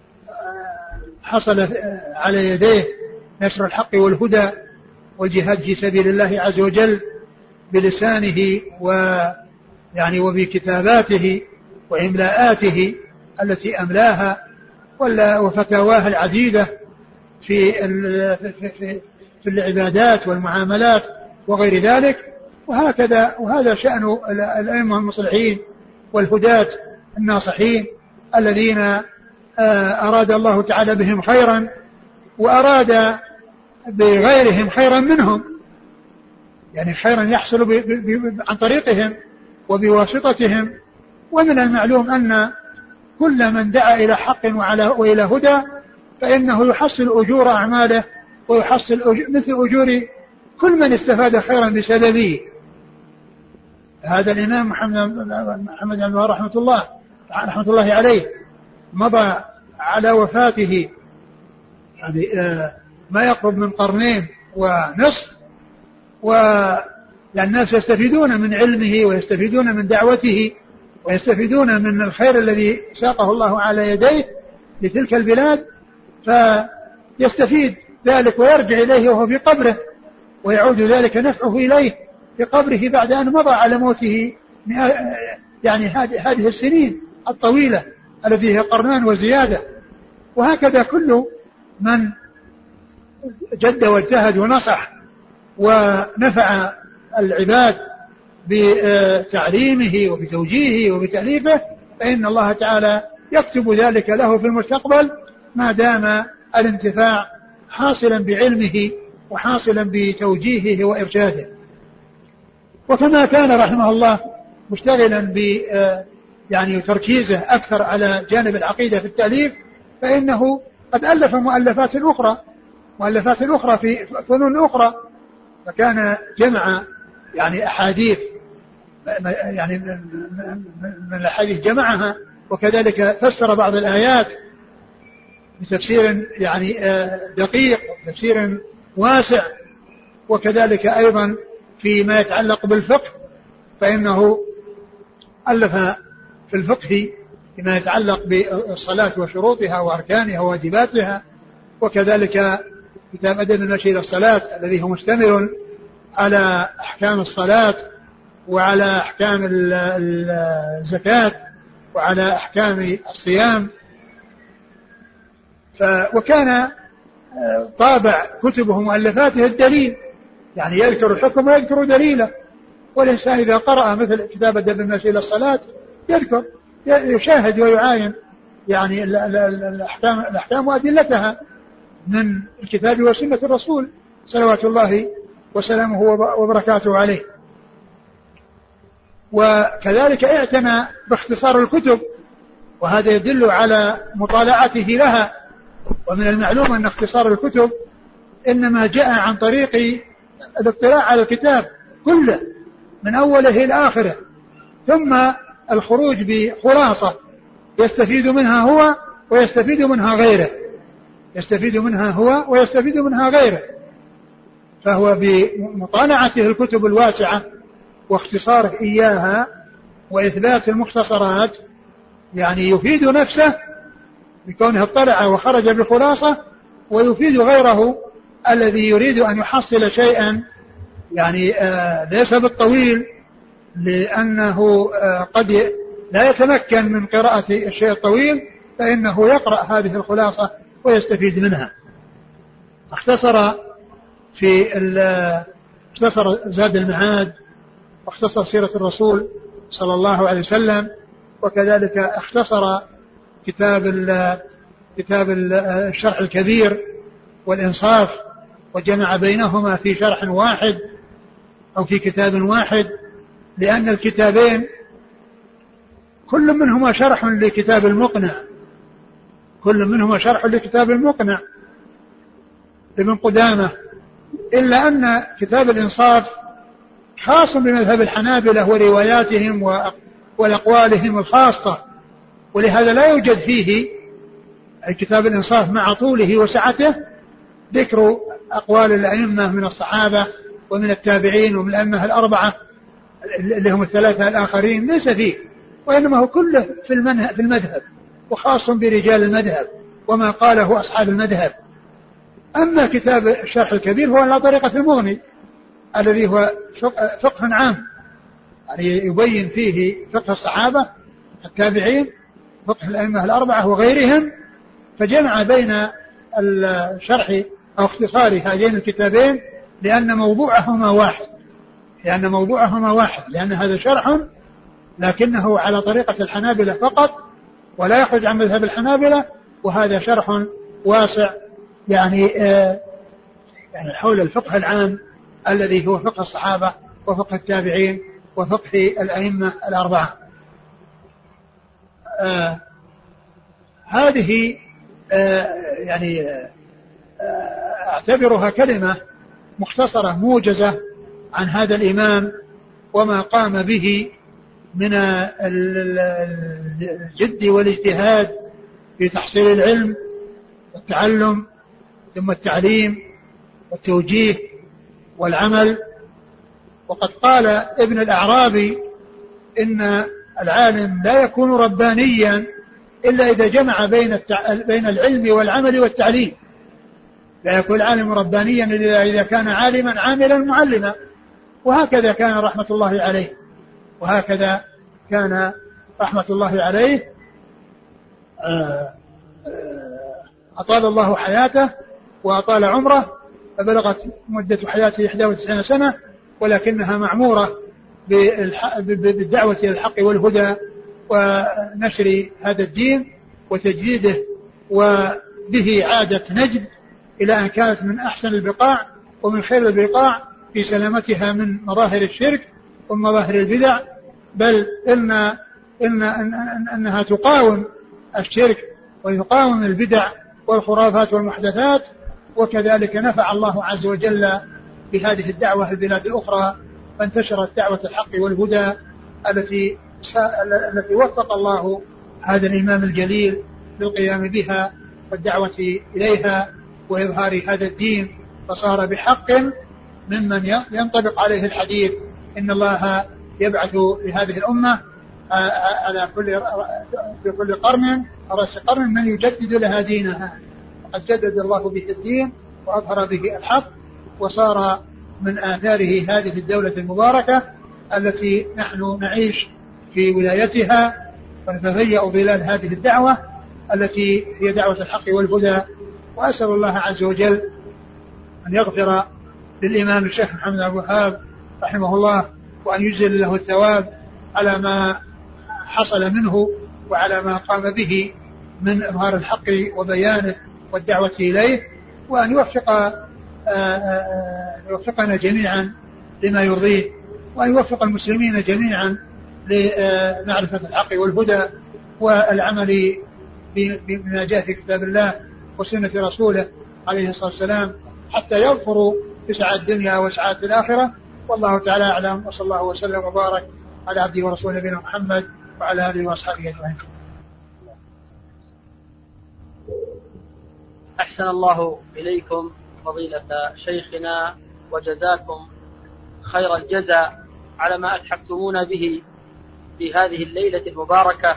حصل على يديه نشر الحق والهدى والجهاد في سبيل الله عز وجل بلسانه ويعني وبكتاباته وإملاءاته التي أملاها وفتاواه العديدة في العبادات والمعاملات وغير ذلك. وهذا شأن الأئمة المصلحين والهداة الناصحين الذين أراد الله تعالى بهم خيرا وأراد بغيرهم خيرا منهم، يعني خيرا يحصل عن طريقهم وبواسطتهم. ومن المعلوم أن كل من دعا إلى حق وإلى هدى فإنه يحصل أجور أعماله ويحصل مثل أجور كل من استفاد خيرا بسببه. هذا الإمام محمد بن عبد رحمة الله عليه مضى على وفاته يعني ما يقرب من قرنين ونصف، والناس يستفيدون من علمه ويستفيدون من دعوته ويستفيدون من الخير الذي ساقه الله على يديه لتلك البلاد، فيستفيد ذلك ويرجع إليه وهو في قبره، ويعود ذلك نفعه إليه في قبره بعد أن مضى على موته يعني هذه السنين الطويلة التي هي قرنان وزيادة. وهكذا كل من جد واجتهد ونصح ونفع العباد بتعليمه وبتوجيهه وبتأليفه فإن الله تعالى يكتب ذلك له في المستقبل ما دام الانتفاع حاصلا بعلمه وحاصلا بتوجيهه وإرشاده. وكما كان رحمه الله مشتغلا يعني تركيزه أكثر على جانب العقيدة في التأليف، فإنه قد ألف مؤلفات أخرى في فنون أخرى، فكان جمع يعني أحاديث يعني من الأحاديث جمعها، وكذلك فسر بعض الآيات بتفسير يعني دقيق وتفسير واسع، وكذلك أيضا فيما يتعلق بالفقه فإنه ألف في الفقه فيما يتعلق بالصلاة وشروطها وأركانها وواجباتها، وكذلك كتاب أدب المشي إلى الصلاة الذي هو مشتمل على أحكام الصلاة وعلى أحكام الزكاة وعلى أحكام الصيام. وكان طابع كتبه ومؤلفاته الدليل، يعني يذكر الحكم ويذكر دليله، والإنسان إذا قرأ مثل كتاب أدب المشي إلى الصلاة يذكر يشاهد ويعاين يعني الأحكام وأدلتها من الكتاب وسنة الرسول صلوات الله وسلامه وبركاته عليه. وكذلك اعتنى باختصار الكتب، وهذا يدل على مطالعته لها. ومن المعلوم أن اختصار الكتب إنما جاء عن طريق الاطلاع على الكتاب كله من أوله إلى آخره، ثم الخروج بخلاصة يستفيد منها هو ويستفيد منها غيره، فهو بمطالعته الكتب الواسعة واختصاره إياها وإثبات المختصرات يعني يفيد نفسه بكونه اطلع وخرج بخلاصة، ويفيد غيره الذي يريد أن يحصل شيئا يعني ليس بالطويل، لأنه قد لا يتمكن من قراءة الشيء الطويل، فإنه يقرأ هذه الخلاصة ويستفيد منها. اختصر زاد المعاد، واختصر سيرة الرسول صلى الله عليه وسلم، وكذلك اختصر كتاب الشرح الكبير والإنصاف، وجمع بينهما في شرح واحد أو في كتاب واحد، لأن الكتابين كل منهما شرح لكتاب المقنع لابن قدامة، إلا أن كتاب الإنصاف خاص بمذهب الحنابلة ورواياتهم والأقوالهم الخاصة، ولهذا لا يوجد فيه كتاب الإنصاف مع طوله وسعته ذكر أقوال الأئمة من الصحابة ومن التابعين ومن الأئمة الأربعة اللي هم الثلاثة الآخرين، ليس فيه، وإنما هو كله في المذهب وخاص برجال المذهب وما قاله أصحاب المذهب. أما كتاب الشرح الكبير هو على طريقة المغني الذي هو فقه عام، يعني يبين فيه فقه الصحابة التابعين، فقه الأئمة الأربعة وغيرهم، فجمع بين الشرح أو اختصار هذين الكتابين لأن موضوعهما واحد، لأن هذا شرح لكنه على طريقة الحنابلة فقط ولا يخرج عن مذهب الحنابلة، وهذا شرح واسع يعني حول الفقه العام الذي هو فقه الصحابة وفقه التابعين وفقه الأئمة الأربعة. هذه يعني أعتبرها كلمة مختصرة موجزة عن هذا الإمام وما قام به من الجد والاجتهاد في تحصيل العلم والتعلم ثم التعليم والتوجيه والعمل. وقد قال ابن الأعرابي إن العالم لا يكون ربانيا إلا إذا جمع بين العلم والعمل والتعليم، لا يكون العالم ربانيا إلا إذا كان عالما عاملا معلما. وهكذا كان رحمة الله عليه أطال الله حياته وأطال عمره، فبلغت مدة حياته 91 سنة، ولكنها معمورة بالدعوة إلى الحق والهدى ونشر هذا الدين وتجديده، وبه عادت نجد إلى أن كانت من أحسن البقاع ومن خير البقاع في سلامتها من مظاهر الشرك ومظاهر البدع، بل إنها تقاوم الشرك ويقاوم البدع والخرافات والمحدثات. وكذلك نفع الله عز وجل بهذه الدعوة في البلاد الأخرى، فانتشرت دعوة الحق والهدى التي وفق الله هذا الإمام الجليل للقيام بها والدعوة إليها وإظهار هذا الدين، فصار بحق ممن ينطبق عليه الحديث إن الله يبعث لهذه الأمة على في كل قرن رأس قرن من يجدد لها دينها، وقد جدد الله به الدين وأظهر به الحق، وصار من آثاره هذه الدولة المباركة التي نحن نعيش في ولايتها ونتفيأ ظلال هذه الدعوة التي هي دعوة الحق والهدى. وأسأل الله عز وجل أن يغفر للإمام الشيخ محمد بن عبد الوهاب رحمه الله، وأن يجزل له الثواب على ما حصل منه وعلى ما قام به من إظهار الحق وبيانه والدعوة إليه، وأن يوفقنا جميعا لما يرضيه، وأن يوفق المسلمين جميعا لمعرفة الحق والهدى والعمل بما جاء في كتاب الله وسنة رسوله عليه الصلاة والسلام، حتى يغفروا بسعادة الدنيا وسعادة الآخرة. والله تعالى أعلم، وصلى الله وسلم وبارك على عبده ورسوله نبينا محمد وعلى آله وأصحابه أجمعين. أحسن الله إليكم فضيلة شيخنا، وجزاكم خير الجزاء على ما أتحفتمون به في هذه الليلة المباركة.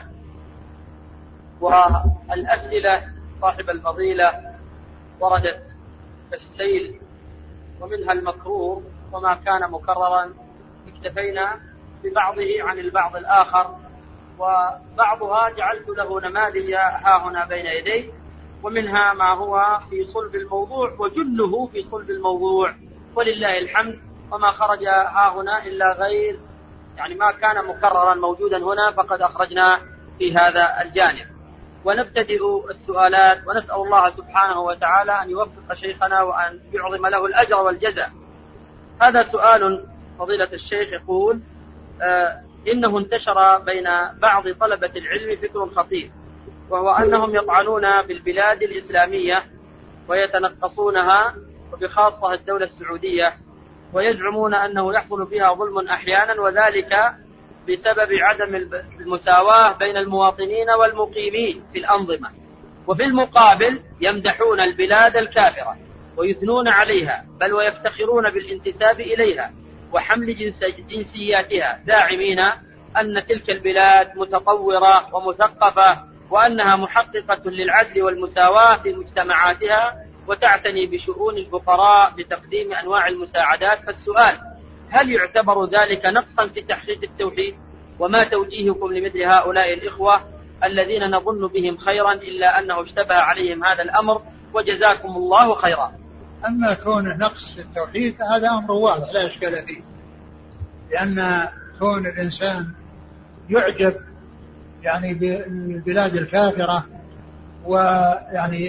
والأسئلة صاحب الفضيلة وردت كالسيل، ومنها المكروه وما كان مكررا اكتفينا ببعضه عن البعض الآخر، وبعضها جعلت له نماذج ها هنا بين يدي، ومنها ما هو في صلب الموضوع وجله في صلب الموضوع ولله الحمد، وما خرج ها هنا إلا غير يعني ما كان مكررا موجودا هنا فقد أخرجنا في هذا الجانب. ونبتدئ السؤالات، ونسأل الله سبحانه وتعالى أن يوفق شيخنا وأن يعظم له الأجر والجزاء. هذا سؤال فضيلة الشيخ يقول: إنه انتشر بين بعض طلبة العلم فكر خطير، وهو أنهم يطعنون بالبلاد الإسلامية ويتنقصونها، وبخاصة الدولة السعودية، ويزعمون أنه يحصل فيها ظلم أحيانا، وذلك بسبب عدم المساواة بين المواطنين والمقيمين في الأنظمة. وفي المقابل يمدحون البلاد الكافرة ويثنون عليها، بل ويفتخرون بالانتساب إليها وحمل جنسياتها، داعمين أن تلك البلاد متطورة ومثقفة، وأنها محققة للعدل والمساواة في مجتمعاتها، وتعتني بشؤون الفقراء بتقديم أنواع المساعدات. فالسؤال: هل يعتبر ذلك نقصا في تحقيق التوحيد؟ وما توجيهكم لمثل هؤلاء الإخوة الذين نظن بهم خيرا إلا أنه اشتبه عليهم هذا الأمر؟ وجزاكم الله خيرا. أما كونه نقص في التوحيد هذا أمر واضح لا إشكال فيه، لأن كون الإنسان يعجب يعني بالبلاد الكافرة ويعني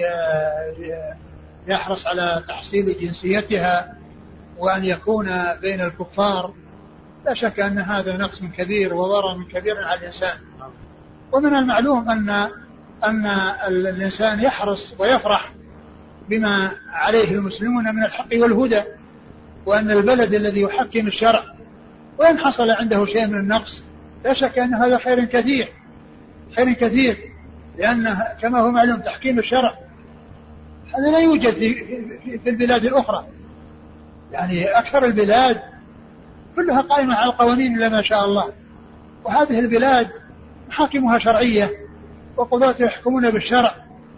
يحرص على تحصيل جنسيتها وأن يكون بين الكفار، لا شك أن هذا نقص كبير وضرر كبير على الإنسان. ومن المعلوم أن الإنسان يحرص ويفرح بما عليه المسلمون من الحق والهدى، وأن البلد الذي يحكم الشرع وإن حصل عنده شيء من النقص لا شك أن هذا خير كثير، لأن كما هو معلوم تحكيم الشرع هذا لا يوجد في البلاد الأخرى. يعني أكثر البلاد كلها قائمة على القوانين إلا ما شاء الله، وهذه البلاد محاكمها شرعية وقضاة يحكمون بالشرع،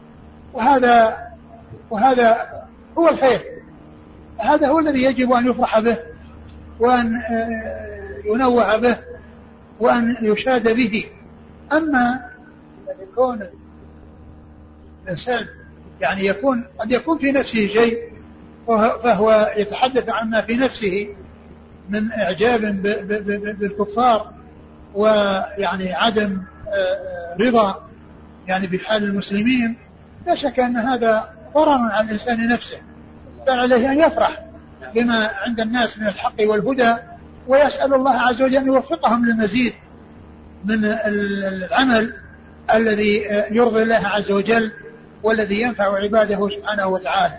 وهذا هو الخير، هذا هو الذي يجب أن يفرح به وأن ينوع به وأن يشاد به. أما يكون الإنسان يعني قد يكون في نفسه شيء فهو يتحدث عما في نفسه من إعجاب بالكفار ويعني عدم رضا يعني بحال المسلمين، لا شك أن هذا ضرر على الإنسان نفسه، بل عليه أن يفرح بما عند الناس من الحق والهدى ويسأل الله عز وجل أن يوفقهم للمزيد من العمل الذي يرضي الله عز وجل والذي ينفع عباده سبحانه وتعالى.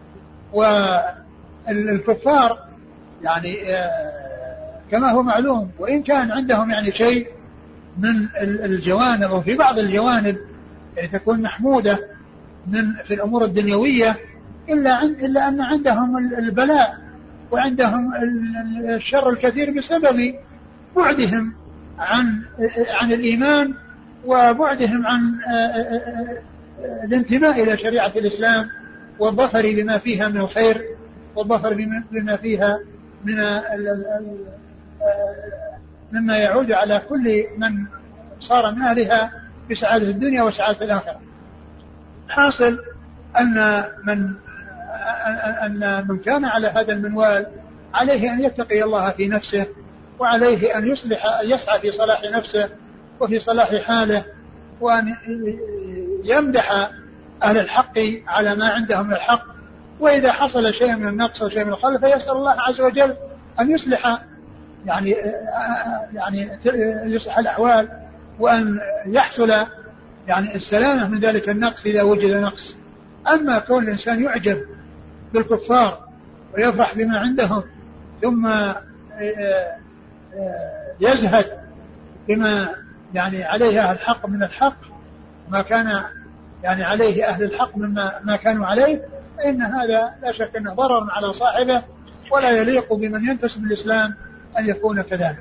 والكفار يعني كما هو معلوم، وإن كان عندهم يعني شيء من الجوانب أو في بعض الجوانب يعني تكون محمودة في الأمور الدنيوية، إلا أن عندهم البلاء وعندهم الشر الكثير بسبب بعدهم عن الإيمان وبعدهم عن الانتماء إلى شريعة الإسلام والظفر بما فيها من الخير والظفر بما فيها مما يعود على كل من صار من أهلها بسعادة الدنيا وسعادة الآخرة. حاصل أن من كان على هذا المنوال عليه أن يتقي الله في نفسه، وعليه أن يسعى في صلاح نفسه وفي صلاح حاله، وأن يمدح أهل الحق على ما عندهم من الحق، وإذا حصل شيء من النقص أو شيء من الخلل فيسأل الله عز وجل أن يصلح يعني يصلح الأحوال، وأن يحصل يعني السلامة من ذلك النقص إذا وجد نقص. أما كون الإنسان يعجب بالكفار ويفرح بما عندهم ثم يزهد بما يعني عليه أهل الحق من الحق، ما كان يعني عليه أهل الحق مما كانوا عليه، فإن هذا لا شك أنه ضرر على صاحبه، ولا يليق بمن ينتسب للإسلام أن يكون كذلك.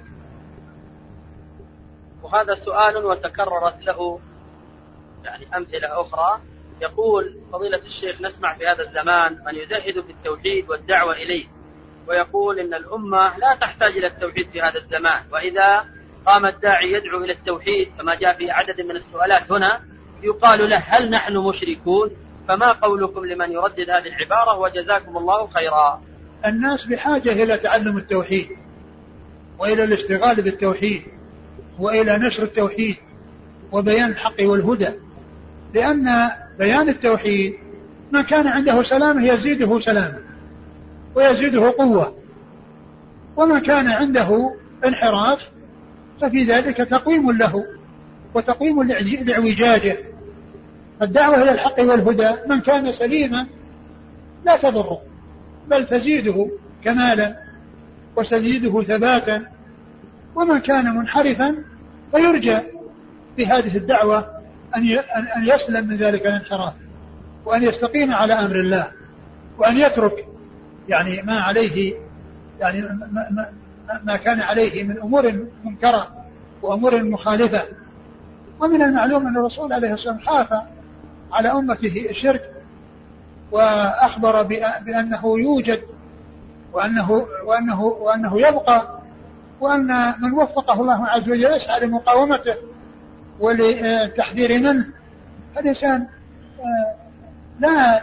وهذا سؤال وتكررت له يعني أمثلة أخرى. يقول فضيلة الشيخ: نسمع في هذا الزمان من يزهد في التوحيد والدعوة إليه، ويقول إن الأمة لا تحتاج إلى التوحيد في هذا الزمان، وإذا قام الداعي يدعو إلى التوحيد كما جاء في عدد من السؤالات هنا يقال له: هل نحن مشركون؟ فما قولكم لمن يردد هذه العبارة؟ وجزاكم الله خيرا. الناس بحاجة إلى تعلم التوحيد وإلى الاشتغال بالتوحيد وإلى نشر التوحيد وبيان الحق والهدى، لأن بيان التوحيد من كان عنده سلامة يزيده سلامة ويزيده قوة، ومن كان عنده انحراف ففي ذلك تقويم له وتقويم لاعوجاجه. الدعوة إلى الحق والهدى من كان سليما لا تضره، بل تزيده كمالا وتزيده ثباتا، ومن كان منحرفا فيرجى بهذه الدعوة أن يسلم من ذلك الانحراف، وأن يستقيم على أمر الله، وأن يترك يعني ما عليه يعني ما كان عليه من أمور منكرة وأمور مخالفة. ومن المعلوم أن الرسول عليه الصلاة والسلام خاف على أمته الشرك، وأخبر بأنه يوجد وأنه يبقى، وأن من وفقه الله عز وجل يسعى لمقاومته وللتحذير منه. الإنسان لا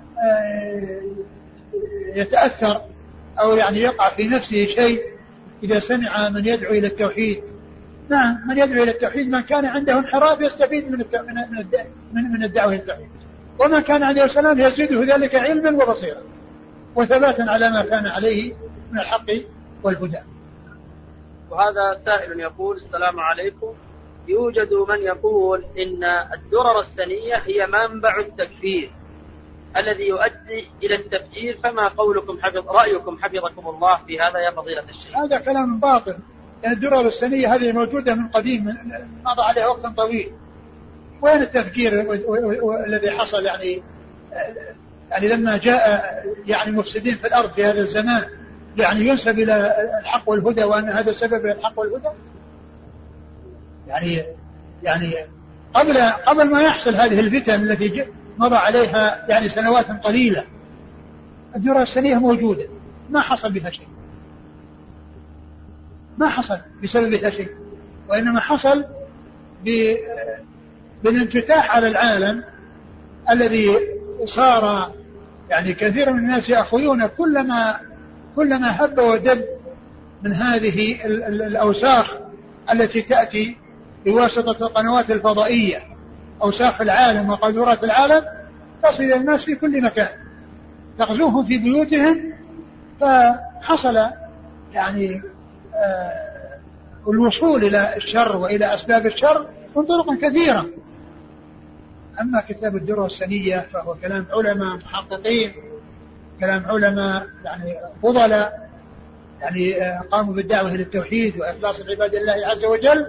يتأثر أو يعني يقع في نفسه شيء إذا سمع من يدعو إلى التوحيد. نعم، من يدعو إلى التوحيد من كان عنده انحراف يستفيد من الدعوة إلى التوحيد، ومن كان عنده سلام يزيده ذلك علما وبصيرا وثباتا على ما كان عليه من الحق والهدى. وهذا سائل يقول: السلام عليكم، يوجد من يقول إن الدرر السنية هي منبع التكفير الذي يؤدي إلى التفجير، فما قولكم رأيكم حفظكم الله في هذا يا فضيلة الشيخ؟ هذا كلام باطل، يعني الدرر السنية هذه موجودة من قديم، مضى عليها وقت طويل. وين التفجير الذي حصل يعني لما جاء يعني مفسدين في الأرض في هذا الزمان يعني ينسب إلى الحق والهدى وأن هذا سبب الحق والهدى؟ يعني قبل ما يحصل هذه الفتن التي مضى عليها يعني سنوات قليلة، الدرر السنية موجودة، ما حصل بها شيء، ما حصل بسببها شيء، وإنما حصل بالانفتاح على العالم الذي صار يعني كثير من الناس يأخذون كلما هب ودب من هذه الأوساخ التي تأتي بواسطة القنوات الفضائية، أوساخ العالم وقذورات العالم تصل إلى الناس في كل مكان، تغزوهم في بيوتهم، فحصل يعني الوصول إلى الشر وإلى أسباب الشر من طرق كثيرة. أما كتاب الدرر السنية فهو كلام علماء محققين، كلام علماء يعني فضلاء، يعني قاموا بالدعوة إلى التوحيد وإخلاص عباد الله عز وجل.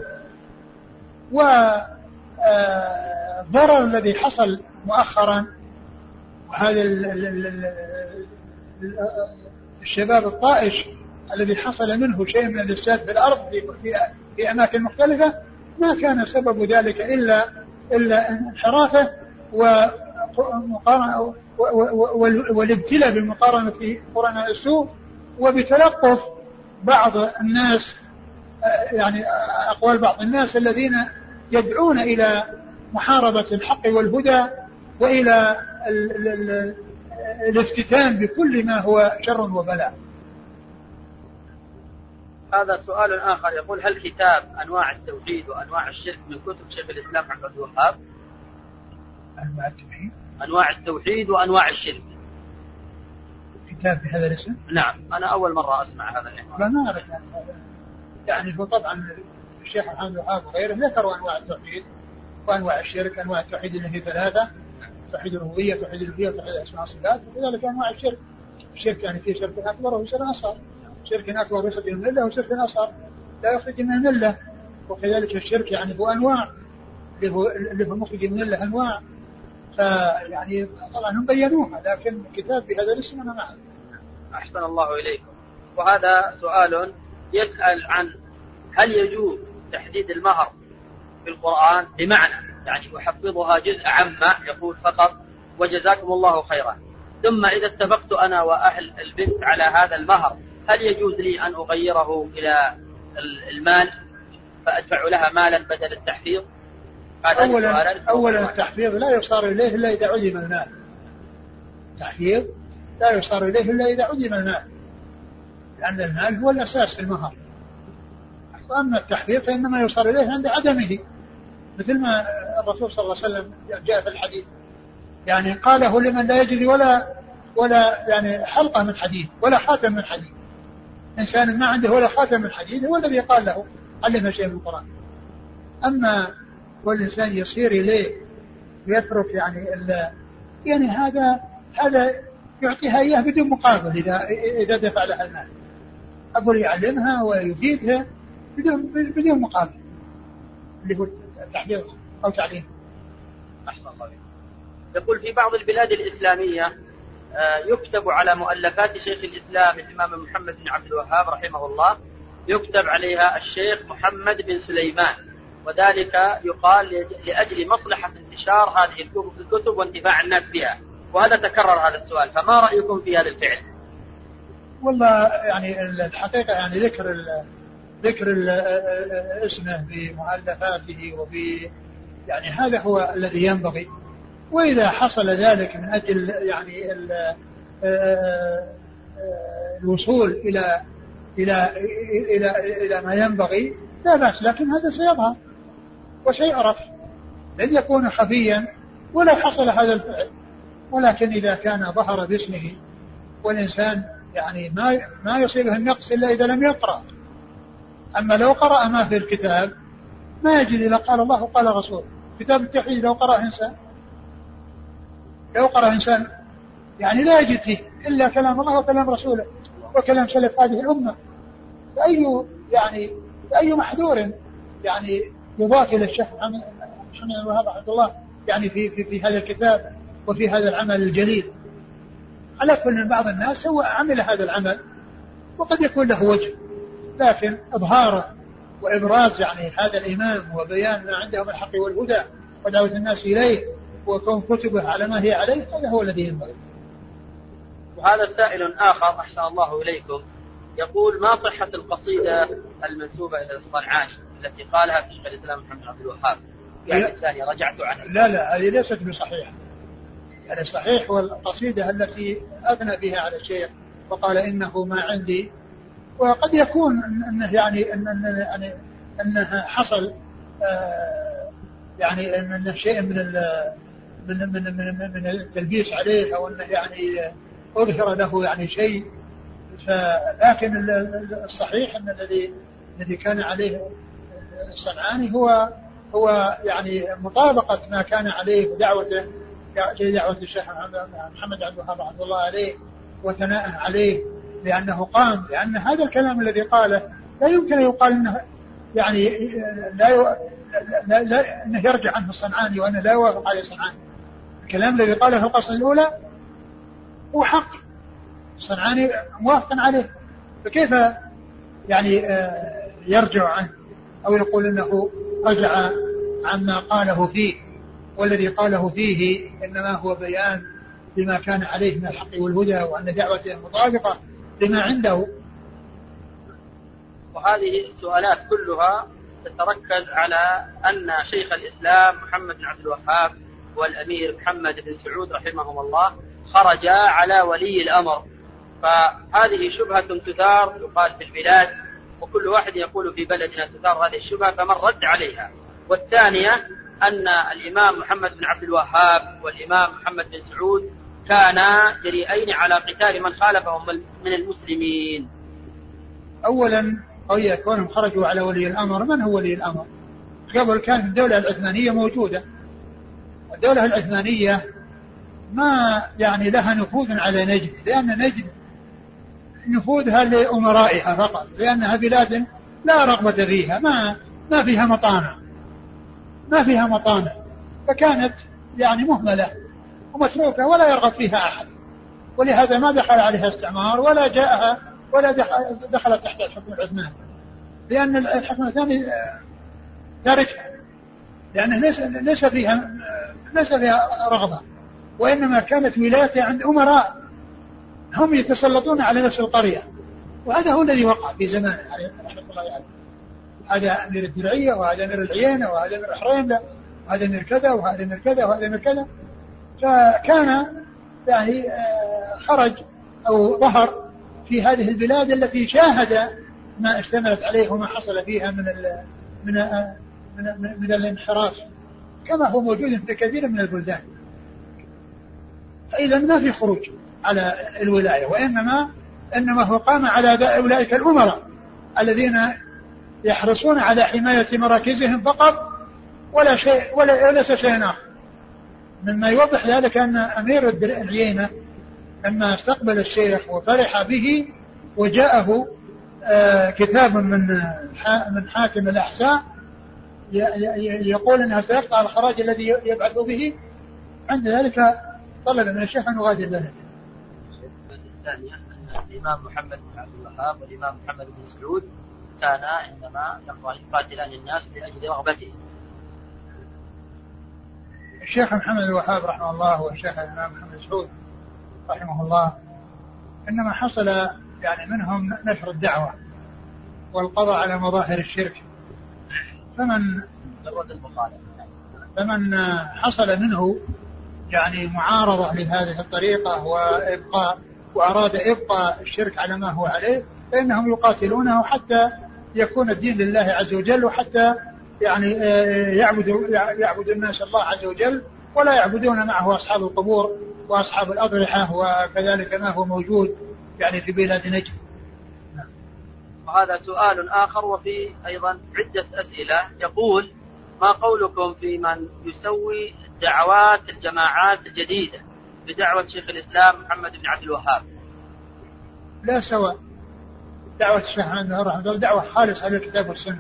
والضرر الذي حصل مؤخرا وهذا الشباب الطائش الذي حصل منه شيء من الإفساد في الأرض في أماكن مختلفة ما كان سبب ذلك إلا انحرافه والابتلاء بالمقارنة في قرآن السوء، وبتلقف بعض الناس يعني أقوال بعض الناس الذين يدعون إلى محاربة الحق والهدى وإلى الافتتان بكل ما هو شر وبلاء. هذا سؤال آخر يقول: هل كتاب أنواع التوحيد وأنواع الشرك من كتب شيخ الإسلام محمد عبد الوهاب؟ أنواع التوحيد وأنواع الشرك كتاب بهذا الاسم؟ نعم، أنا أول مرة أسمع هذا العنوان. لا ما أعرف يعني طبعا الشيخ محمد عبد الوهاب وغيره ذكروا أنواع التوحيد وأنواع الشرك. أنواع التوحيد اللي هي ثلاثة: توحيد الربوبية، توحيد الألوهية، وتوحيد الأسماء والصفات. وكذلك أنواع الشرك. الشرك يعني فيه شرك أكبر وشرك أصغر. شرك أكبر يخرج من الملة، وشرك أصغر لا يخرج من الملة. وكذلك الشرك يعني هو أنواع، اللي هو مخرج من الملة أنواع. فيعني طبعا هم بينوها، لكن كتاب بهذا الاسم أنا معه. أحسن الله إليكم. وهذا سؤال يسأل عن هل يجوز تحديد المهر في القرآن، بمعنى يعني يحفظها جزء عما يقول فقط وجزاكم الله خيرا، ثم إذا اتفقت أنا وأهل البنت على هذا المهر هل يجوز لي أن أغيره إلى المال فأدفع لها مالا بدل التحفيظ؟ أولا التحفيظ لا يصار إليه إلا إذا عدم المال. التحفيظ لا يصار إليه إلا إذا عدم المال، لأن المال هو الأساس في المهر. وأما التحفيظ فإنما يصار إليه عند عدمه، مثل ما الرسول صلى الله عليه وسلم جاء في الحديث يعني قاله لمن لا يجري ولا يعني حلقة من حديد ولا خاتم من حديد. إنسان ما عنده ولا خاتم من حديد هو الذي قال له علمه شيء من القرآن. أما والإنسان يصير إليه ويترك يعني هذا يعطيها إياه بدون مقابل إذا دفع لها المال. أقول يعلمها ويفيدها بدون مقابل، اللي هو التحفيظ أو تعليم. أحسن الله. يقول: في بعض البلاد الإسلامية يكتب على مؤلفات شيخ الإسلام الإمام محمد بن عبد الوهاب رحمه الله يكتب عليها الشيخ محمد بن سليمان، وذلك يقال لأجل مصلحة انتشار هذه الكتب وانتفاع الناس بها، وهذا تكرر هذا السؤال، فما رأيكم في هذا الفعل؟ والله يعني الحقيقة يعني ذكر اسمه بمؤلفاته يعني هذا هو الذي ينبغي. وإذا حصل ذلك من أجل يعني الوصول إلى ما ينبغي لا بأس، لكن هذا سيظهر وسيعرف، لن يكون خفيا ولا حصل هذا الفعل. ولكن إذا كان ظهر باسمه والإنسان يعني ما يصيبه النقص إلا إذا لم يقرأ. أما لو قرأ ما في الكتاب ما يجد إلا قال الله وقال رسول. كتاب التوحيد لو قرأ إنسان يعني لا يجد فيه إلا كلام الله وكلام رسوله وكلام سلف هذه الأمة، فأي محذور يعني يضاف إلى الشيخ محمد بن وهاب رحمه الله يعني في هذا الكتاب وفي هذا العمل الجليل. على كل بعض الناس هو عمل هذا العمل وقد يكون له وجه، لكن إظهاره وإبراز يعني هذا الإمام وبيان ما عنده من الحق والهدى ودعوة الناس إليه وكون كتبه على ما هي عليه هذا هو الذي ينبغي. وهذا سائل آخر أحسن الله إليكم يقول: ما صحة القصيدة المنسوبة إلى الصنعاني التي قالها في شيخ الإسلام محمد بن عبد الوهاب؟ يعني الثانية رجعت عنها. لا هذه ليست بصحيحة. يعني الصحيح والقصيدة التي أثنى بها على الشيخ وقال إنه ما عندي، وقد يكون أنها حصل يعني أن شيء من التلبيس عليه، أو أنه يعني أظهر له يعني شيء لكن الصحيح أن الذي كان عليه الصنعاني هو يعني مطابقة ما كان عليه دعوته دعوة الشيخ محمد عبد الوهاب رحمه الله عليه وثناء عليه لأنه قام، لأن هذا الكلام الذي قاله لا يمكن أن يقال أنه يعني لا أنه يرجع عنه الصنعاني وأنه لا يوافق عليه الصنعاني. الكلام الذي قاله في القصة الأولى هو حق، الصنعاني موافق عليه، فكيف يعني يرجع عنه أو يقول أنه رجع عما قاله فيه، والذي قاله فيه إنما هو بيان بما كان عليه من الحق والهدى وأن دعوته مطابقة لما عنده. وهذه السؤالات كلها تتركز على أن شيخ الإسلام محمد بن عبد الوهاب والأمير محمد بن سعود رحمهم الله خرجا على ولي الأمر، فهذه شبهة تثار يقال في البلاد، وكل واحد يقول في بلدنا تثار هذه الشبهة فمن رد عليها. والثانية أن الإمام محمد بن عبد الوهاب والإمام محمد بن سعود كانا جريئين على قتال من خالفهم من المسلمين. أولا أو كونهم خرجوا على ولي الأمر، من هو ولي الأمر؟ قبل كانت الدولة العثمانية موجودة، الدولة العثمانية ما يعني لها نفوذ على نجد، لأن نجد نفوذها لأمرائها فقط، لأنها بلاد لا رغبة فيها، ما فيها مطانة، فكانت يعني مهملة ومتروكة ولا يرغب فيها أحد، ولهذا ما دخل عليها استعمار ولا جاءها ولا دخلت تحت الحكم العثماني، لأن الحكم العثماني تاركها، لأنه ليس فيها رغبة، وإنما كانت ولاية عند أمراء هم يتسلطون على نفس القرية، وهذا هو الذي وقع في زمانه رحمة الله عليه. هذا أمير الدرعية وهذا أمير العيينة وهذا أمير الحريملة وهذا أمير كذا وهذا أمير كذا وهذا أمير كذا، فكان يعني خرج أو ظهر في هذه البلاد التي شاهد ما اشتملت عليه وما حصل فيها من الانحراف، كما هو موجود في كثير من البلدان. فإذا ما في خروج على الولاية، وإنما هو قام على أولئك الأمراء الذين يحرصون على حماية مراكزهم فقط وليس شيء آخر. مما يوضح ذلك أن أمير العيينة لما استقبل الشيخ وفرح به وجاءه كتاب من حاكم الأحساء يقول أنها سيقطع الخراج الذي يبعث به، عند ذلك طلب من الشيخ أن يغادر بلده. الثانية أن الإمام محمد بن عبد الوهاب والإمام محمد بن سعود كانا إنما يقاتلان الناس لأجل رغبته. الشيخ محمد بن الوهاب رحمه الله والشيخ الإمام محمد بن سعود رحمه الله إنما حصل يعني منهم نشر الدعوة والقضاء على مظاهر الشرك، فمن حصل منه يعني معارضة لهذه الطريقة وأراد إبقاء الشرك على ما هو عليه، فإنهم يقاتلونه حتى يكون الدين لله عز وجل، وحتى يعني يعبد الناس الله عز وجل، ولا يعبدون معه أصحاب القبور وأصحاب الأضرحة وكذلك ما هو موجود يعني في بلاد نجد. وهذا سؤال آخر، وفي أيضا عدة أسئلة. يقول: ما قولكم في من يسوي دعوات الجماعات الجديدة بدعوة شيخ الإسلام محمد بن عبد الوهاب؟ لا سواء، دعوة الشيخ محمد رحمه الله دعوة خالصة للكتاب والسنة،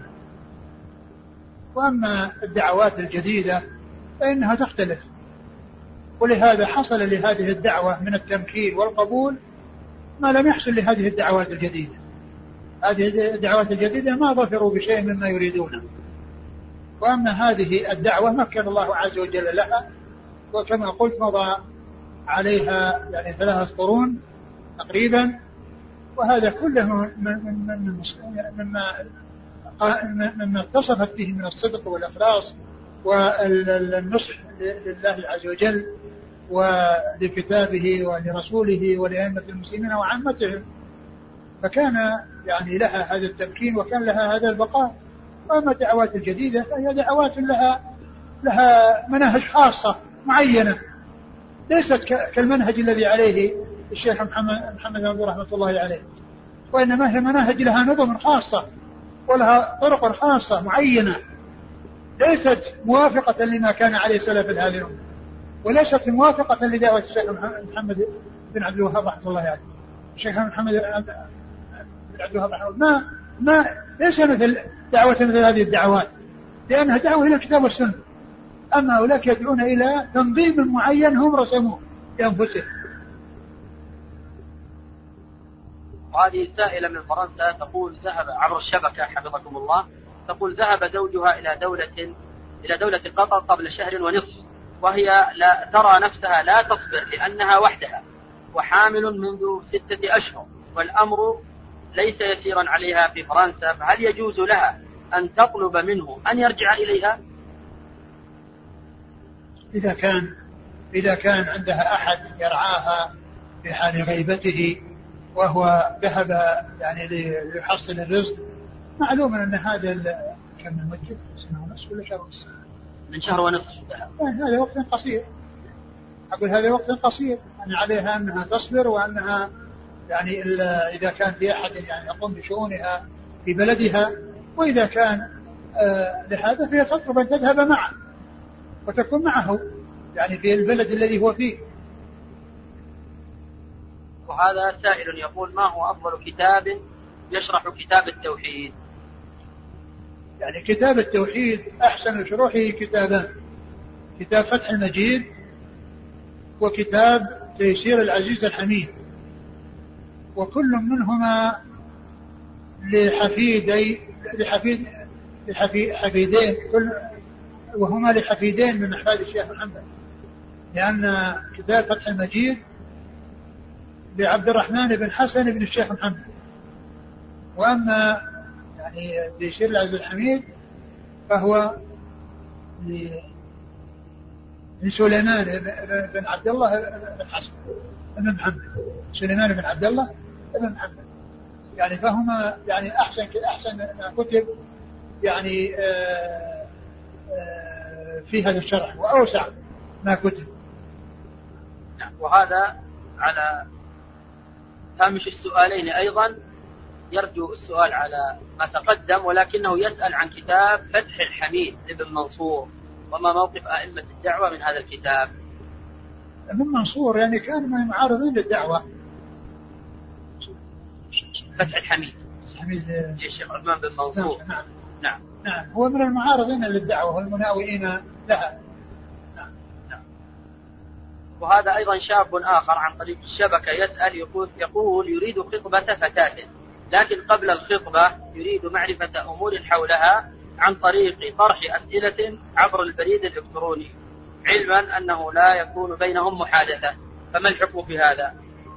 وأما الدعوات الجديدة فإنها تختلف، ولهذا حصل لهذه الدعوة من التمكين والقبول ما لم يحصل لهذه الدعوات الجديدة. هذه الدعوات الجديدة ما ظفروا بشيء مما يريدونه، وأما هذه الدعوة مكن الله عز وجل لها، وكما قلت مضى عليها يعني 3 قرون تقريبا، وهذا كله مما اتصفت به من الصدق والإخلاص والنصح لله عز وجل ولكتابه ولرسوله ولأئمة المسلمين وعامتهم، فكان يعني لها هذا التمكين وكان لها هذا البقاء. وأما الدعوات الجديدة فهي دعوات لها مناهج خاصة معينة، ليست كالمنهج الذي عليه الشيخ محمد رحمة الله عليه. وإنما هي مناهج لها نظم خاصة ولها طرق خاصة معينة ليست موافقة لما كان عليه سلف هذه الأمة، وليست موافقة لدعوة الشيخ محمد بن عبد الوهاب رحمه الله عليه. الشيخ محمد بن عبد الوهاب رحمه الله ما ليس مثل دعوة مثل هذه الدعوات، لأنها دعوة إلى الكتاب والسنة. أما أولاك يدعون إلى تنظيم معين هم رسموه لأنفسهم. وهذه سائلة من فرنسا تقول ذهب عبر الشبكة حفظكم الله، تقول ذهب زوجها إلى دولة قطر قبل شهر ونصف، وهي لا ترى نفسها لا تصبر لأنها وحدها وحامل منذ 6 أشهر، والأمر ليس يسيرا عليها في فرنسا، فهل يجوز لها أن تطلب منه أن يرجع إليها؟ إذا كان عندها أحد يرعاها في حال غيبته وهو ذهب يعني ليحصل الرزق، معلوم أن هذا كم من مدة سنة ونصف ولا شهر ونصف؟ من شهر ونصف. يعني هذا وقت قصير، أقول هذا وقت قصير، يعني عليها أنها تصبر، وأنها يعني إذا كان في أحد يعني يقوم بشؤونها في بلدها، وإذا كان لهذا فهي تطلب أن تذهب معه وتكون معه يعني في البلد الذي هو فيه. وهذا سائل يقول ما هو أفضل كتاب يشرح كتاب التوحيد؟ يعني كتاب التوحيد أحسن شروحه كتابان: كتاب فتح المجيد وكتاب تيسير العزيز الحميد، وكل منهما حفيدين، وهما لحفيدين من أحفاد الشيخ محمد، لأن كتاب فتح المجيد لعبد الرحمن بن حسن بن الشيخ محمد، وأما يعني تيسير العزيز الحميد فهو لسليمان بن عبد الله بن حسن بن محمد، سليمان بن عبد الله بن محمد، يعني فهما يعني أحسن ما كتب يعني في هذا الشرح، وأوسع ما كتب. وهذا على هامش السؤالين أيضا يرجو السؤال على ما تقدم، ولكنه يسأل عن كتاب فتح الحميد لابن منصور، وما موقف أئمة الدعوة من هذا الكتاب؟ ابن منصور يعني كان من المعارضين للدعوة. فتح الحميد الشيخ عثمان بن منصور. نعم هو من المعارضين للدعوة والمناوئين لها. نعم. وهذا أيضا شاب آخر عن طريق الشبكة يسأل يقول يريد خطبة فتاة، لكن قبل الخطبة يريد معرفة أمور حولها عن طريق طرح أسئلة عبر البريد الإلكتروني، علما أنه لا يكون بينهم محادثة، فما الحكم في هذا؟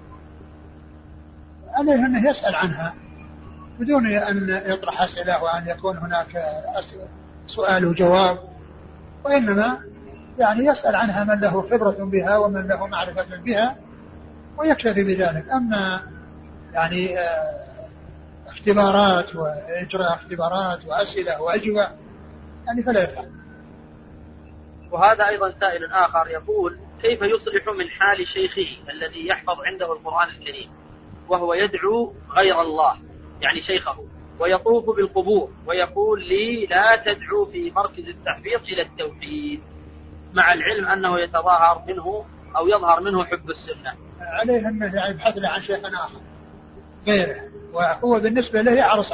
عليه أنه يسأل عنها بدون أن يطرح أسئلة وأن يكون هناك سؤال وجواب، وإنما يعني يسأل عنها من له خبرة بها ومن له معرفة بها ويكتفي بذلك. أما يعني اختبارات وإجراء اختبارات وأسئلة وأجوبة يعني فلا يفعل. وهذا أيضا سائل آخر يقول كيف يصلح من حال شيخه الذي يحفظ عنده القرآن الكريم وهو يدعو غير الله يعني شيخه، ويطوف بالقبور ويقول لي لا تدعو في مركز التحفيظ إلى التوحيد، مع العلم أنه يتظاهر منه أو يظهر منه حب السنة؟ عليه أنه يبحث له عن شيخ آخر غيره، وهو بالنسبة له يحرص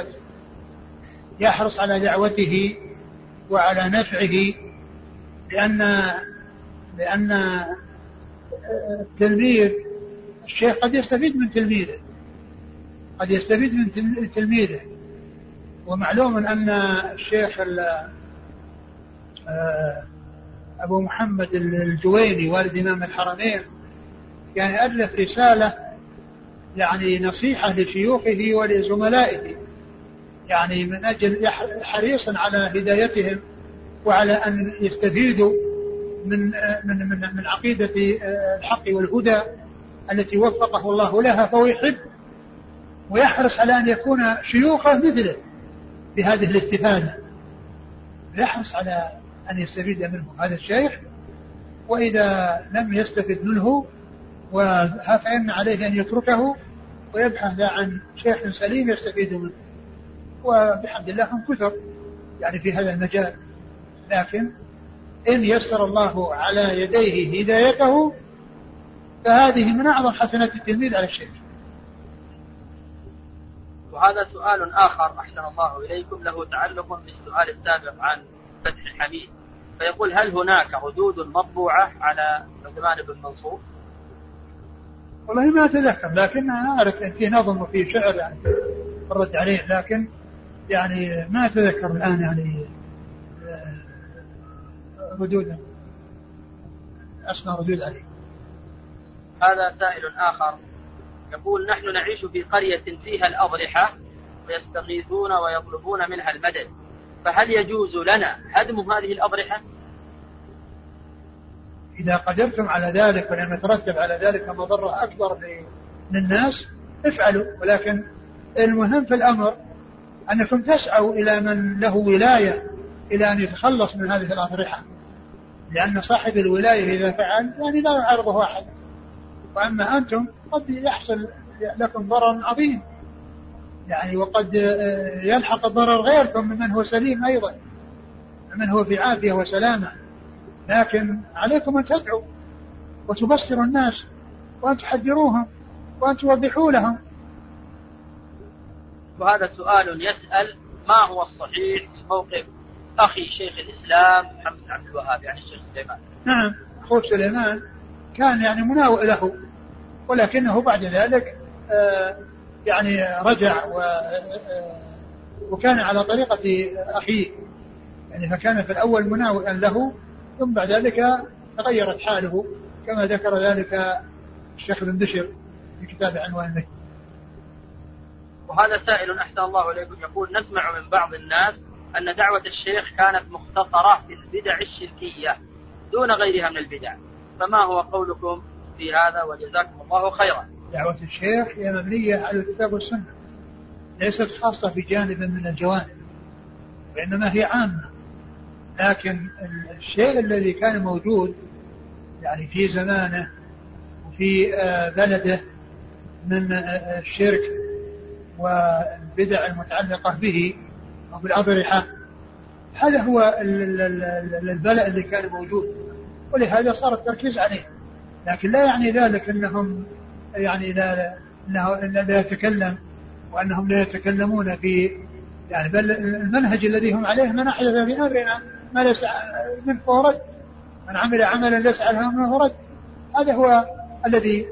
على دعوته وعلى نفعه، لأن التلميذ الشيخ قد يستفيد من تلميذه، ومعلوم أن الشيخ أبو محمد الجويني والد إمام الحرمين يعني ألف رسالة يعني نصيحة لشيوخه ولزملائه، يعني من أجل حريصا على هدايتهم وعلى أن يستفيدوا من عقيدة الحق والهدى التي وفقه الله لها، فهو يحب ويحرص على أن يكون شيوخه مثله بهذه الاستفادة، يحرص على أن يستفيد منه هذا الشيخ، وإذا لم يستفد منه فإن عليه أن يتركه ويبحث عن شيخ سليم يستفيد منه، وبحمد الله هم كثر يعني في هذا المجال. لكن إن يسر الله على يديه هدايته فهذه من أعظم حسنات التلميذ على الشيخ. وهذا سؤال آخر أحسن الله إليكم له تعلق بالسؤال السابق عن فتح حميد، فيقول: هل هناك ردود مطبوعة على عثمان بن منصور؟ والله ما أتذكر، لكن أنا أعرف أن في نظم وفي شعر يعني الرد عليه، لكن يعني ما أتذكر الآن يعني ردودا أسمع ردود عليه. هذا سائل آخر يقول: نحن نعيش في قرية فيها الأضرحة ويستغيثون ويطلبون منها المدد، فهل يجوز لنا هدم هذه الأضرحة؟ إذا قدرتم على ذلك ولم يترتب على ذلك مضرة أكبر للناس افعلوا، ولكن المهم في الأمر أنكم تسعوا إلى من له ولاية إلى أن يتخلص من هذه الأضرحة، لأن صاحب الولاية إذا فعل يعني لا يعارضه أحد، وأما أنتم قد يحصل لكم ضرر عظيم يعني، وقد يلحق الضرر غيركم ممن هو سليم أيضا، من هو في عافية وسلامة. لكن عليكم أن تدعوا وتبصروا الناس وأن تحذروهم وأن توضحوا لهم. وهذا سؤال يسأل: ما هو الصحيح في موقف أخي شيخ الإسلام محمد بن عبد الوهاب يعني الشيخ سليمان؟ نعم، أخوه سليمان كان يعني مناوئ له، ولكنه بعد ذلك يعني رجع وكان على طريقة أخيه يعني، فكان في الأول مناوئا له، ثم بعد ذلك تغيرت حاله كما ذكر ذلك الشيخ بن بشر في كتاب عنوان المكي. وهذا سائل أحسن الله إليكم يقول: نسمع من بعض الناس أن دعوة الشيخ كانت مختصرة في البدع الشركية دون غيرها من البدع، فما هو قولكم في هذا وجزاكم الله خيرا؟ دعوة الشيخ هي مبنية على الكتاب والسنة، ليست خاصة بجانب من الجوانب، وإنما هي عامة. لكن الشيء الذي كان موجود يعني في زمانه وفي بلده من الشرك والبدع المتعلقة به أو بالأضرحة، هذا هو البلاء اللي كان موجود، ولهذا صار التركيز عليه. لكن لا يعني ذلك أنهم يعني لا يتكلم وأنهم لا يتكلمون في يعني، بل المنهج الذي هم عليه: من أحدث في أمرنا ما ليس منه فهو رد، من عمل عملا ليس عليه منه رد. هذا هو الذي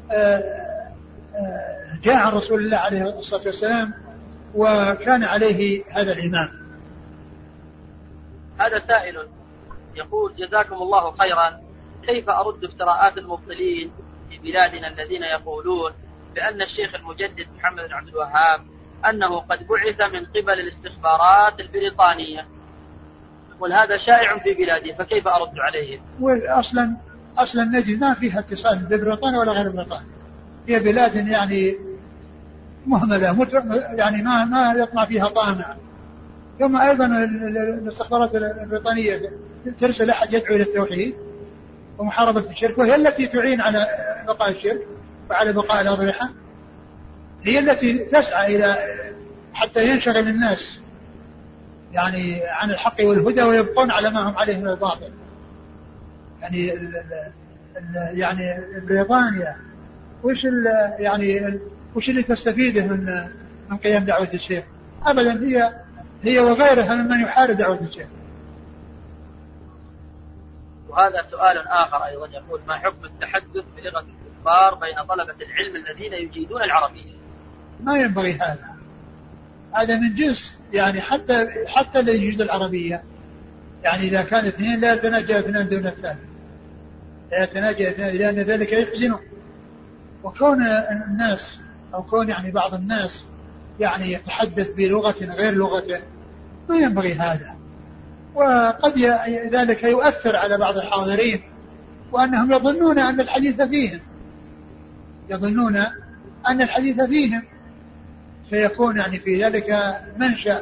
جاء عن رسول الله عليه الصلاة والسلام وكان عليه هذا الإمام. هذا سائل يقول: جزاكم الله خيرا، كيف أرد افتراءات المبطلين في بلادنا الذين يقولون بأن الشيخ المجدد محمد بن عبد الوهاب أنه قد بعث من قبل الاستخبارات البريطانية، وهذا شائع في بلادي، فكيف أرد عليهم؟ أصلا نجد ما فيها اتصال ببريطانيا ولا غير بريطانيا، هي بلاد يعني مهملة يعني ما يطمع فيها طامع. ثم أيضا الاستخبارات البريطانية ترسل أحد يدعو إلى التوحيد ومحاربة الشرك، وهي التي تعين على بقاء الشرك وعلى بقاء الأضرحة، هي التي تسعى إلى حتى ينشغل الناس يعني عن الحق والهدى ويبقون على ما هم عليه من الباطل. يعني بريطانيا وش اللي تستفيده من قيام دعوة الشيخ؟ أبدا، هي وغيرها ممن يحارب دعوة الشيخ. وهذا سؤال آخر أيضا يقول: ما حكم التحدث بلغة الكفار بين طلبة العلم الذين يجيدون العربية؟ ما ينبغي هذا من جنس يعني حتى اللي يجيد العربية يعني، إذا كان اثنين لا يتناجى اثنان دون الثالث، لا يتناجى اثنان، لأن ذلك يحزنه. وكون الناس أو كون يعني بعض الناس يعني يتحدث بلغة غير لغته ما ينبغي هذا، وقد ذلك يؤثر على بعض الحاضرين وأنهم يظنون أن الحديث فيهم فيكون يعني في ذلك منشأ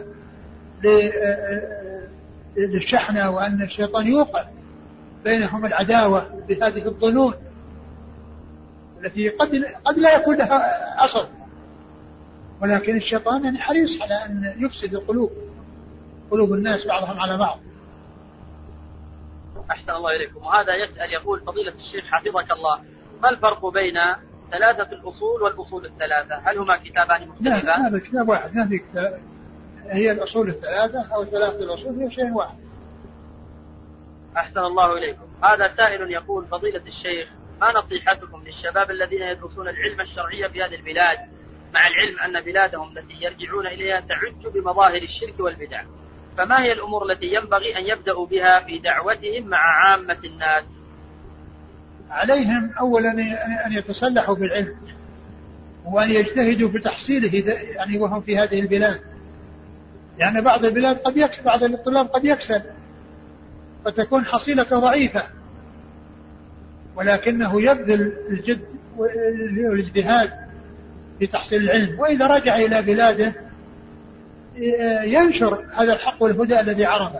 للشحنة، وأن الشيطان يوقع بينهم العداوة بهذه الظنون التي قد لا يكون لها أصل ولكن الشيطان يعني حريص على أن يفسد قلوب الناس بعضهم على بعض. أحسن الله إليكم. وهذا يسأل يقول: فضيلة الشيخ حفظك الله، ما الفرق بين ثلاثة الأصول والأصول الثلاثة؟ هل هما كتابان مختلفان؟ لا، هذا كتاب واحد، ما في كتاب. هي الأصول الثلاثة أو ثلاثة الأصول هي شيء واحد. أحسن الله إليكم. هذا سائل يقول: فضيلة الشيخ، ما نصيحتكم للشباب الذين يدرسون العلم الشرعي في هذه البلاد، مع العلم أن بلادهم التي يرجعون إليها تعج بمظاهر الشرك والبدع، فما هي الأمور التي ينبغي أن يبدأوا بها في دعوتهم مع عامة الناس؟ عليهم أولا أن يتسلحوا بالعلم وأن يجتهدوا بتحصيله يعني وهم في هذه البلاد، يعني بعض البلاد بعض الطلاب قد يكسل فتكون حصيلته ضعيفة، ولكنه يبذل الجد والاجتهاد في تحصيل العلم، وإذا رجع إلى بلاده ينشر هذا الحق والهدى الذي عرفه،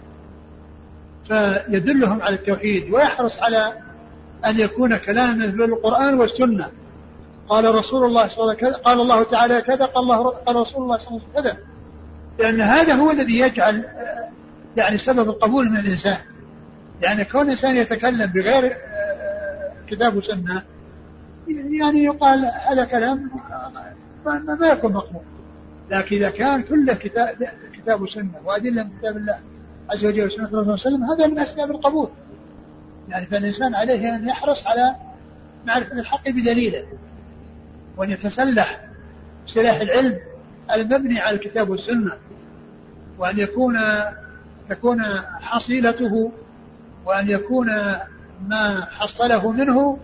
فيدلهم على التوحيد ويحرص على أن يكون كلامه بالقرآن والسنة. قال رسول الله صلى الله عليه وسلم، قال الله تعالى كذا، قال رسول الله صلى الله عليه وسلم كذا، لأن هذا هو الذي يجعل يعني سبب القبول من الإنسان. يعني كون الإنسان يتكلم بغير كتاب وسنة يعني يقال هذا كلام ما يكون مقبول، لكن إذا كان كله كتاب وسنة وأدلة من كتاب الله عز وجل وسنة الله صلى الله عليه وسلم، هذا من أسباب القبول. يعني فالإنسان عليه أن يحرص على معرفة الحق بدليله، وأن يتسلح بسلاح العلم المبني على الكتاب والسنة، وأن تكون حصيلته وأن يكون ما حصله منه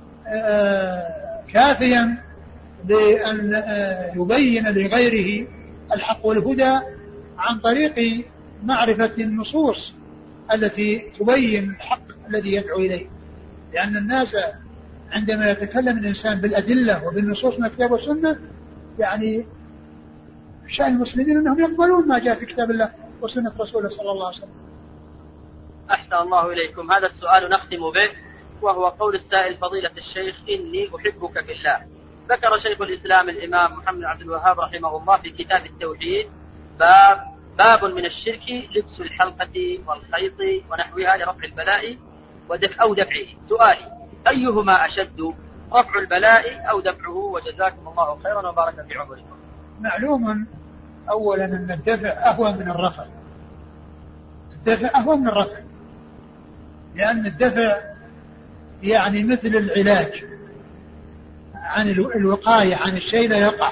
كافيا بأن يبين لغيره الحق والهدى عن طريق معرفة النصوص التي تبين الحق الذي يدعو إليه. لأن الناس عندما يتكلم الإنسان بالأدلة وبالنصوص من الكتاب والسنة، يعني شأن المسلمين أنهم يقبلون ما جاء في كتاب الله وسنة رسوله صلى الله عليه وسلم. أحسن الله إليكم. هذا السؤال نختم به، وهو قول السائل: فضيلة الشيخ، إني أحبك في الله. ذكر شيخ الإسلام الإمام محمد عبد الوهاب رحمه الله في كتاب التوحيد باب من الشرك لبس الحلقة والخيط ونحوها لرفع البلاء أو دفعه. سؤالي: أيهما أشد، رفع البلاء أو دفعه؟ وجزاكم الله خيرا وبارك في عمركم. معلوم أولا أن الدفع أهون من الرفع. الدفع أهون من الرفع، لأن الدفع يعني مثل العلاج عن الوقاية عن الشيء لا يقع.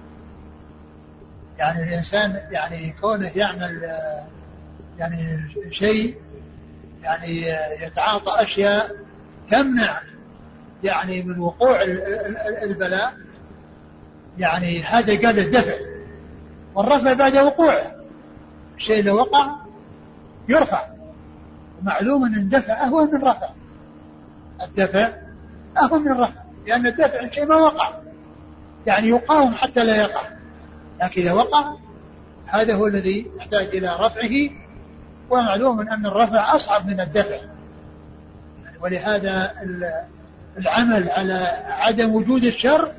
يعني الإنسان يعني كونه يعمل يعني شيء يعني يتعاطى أشياء تمنع يعني من وقوع البلاء، يعني هذا قال الدفع، والرفع بعد وقوعه. الشيء لو وقع يرفع. معلوم أن الدفع أهون من رفع. الدفع أهون من الرفع، لأن الدفع الشيء ما وقع يعني يقاوم حتى لا يقع، لكن إذا وقع هذا هو الذي يحتاج إلى رفعه. ومعلوم أن الرفع أصعب من الدفع، ولهذا العمل على عدم وجود الشر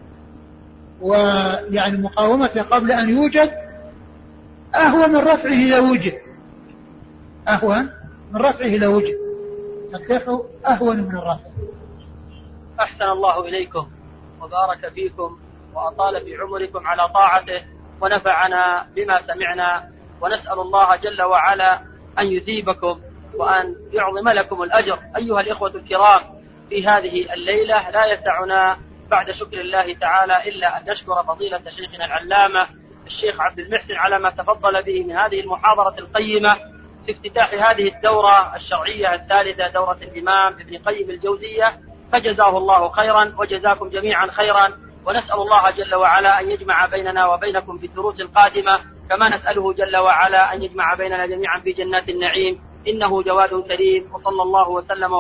ويعني مقاومته قبل أن يوجد أهون من رفعه إذا وجد. أهون من رفعه إذا وجد. الدفع أهون من الرفع. أحسن الله إليكم وبارك فيكم وأطال في عمركم على طاعته ونفعنا بما سمعنا، ونسأل الله جل وعلا أن يثيبكم وأن يعظم لكم الأجر. أيها الإخوة الكرام، في هذه الليلة لا يسعنا بعد شكر الله تعالى إلا أن نشكر فضيلة شيخنا العلامة الشيخ عبد المحسن على ما تفضل به من هذه المحاضرة القيمة في افتتاح هذه الدورة الشرعية الثالثة، دورة الإمام ابن قيم الجوزية، فجزاه الله خيرا وجزاكم جميعا خيرا. ونسأل الله جل وعلا أن يجمع بيننا وبينكم في الدروس القادمة، كما نسأله جل وعلا أن يجمع بيننا جميعا في جنات النعيم، إنه جواد كريم. وصلى الله وسلم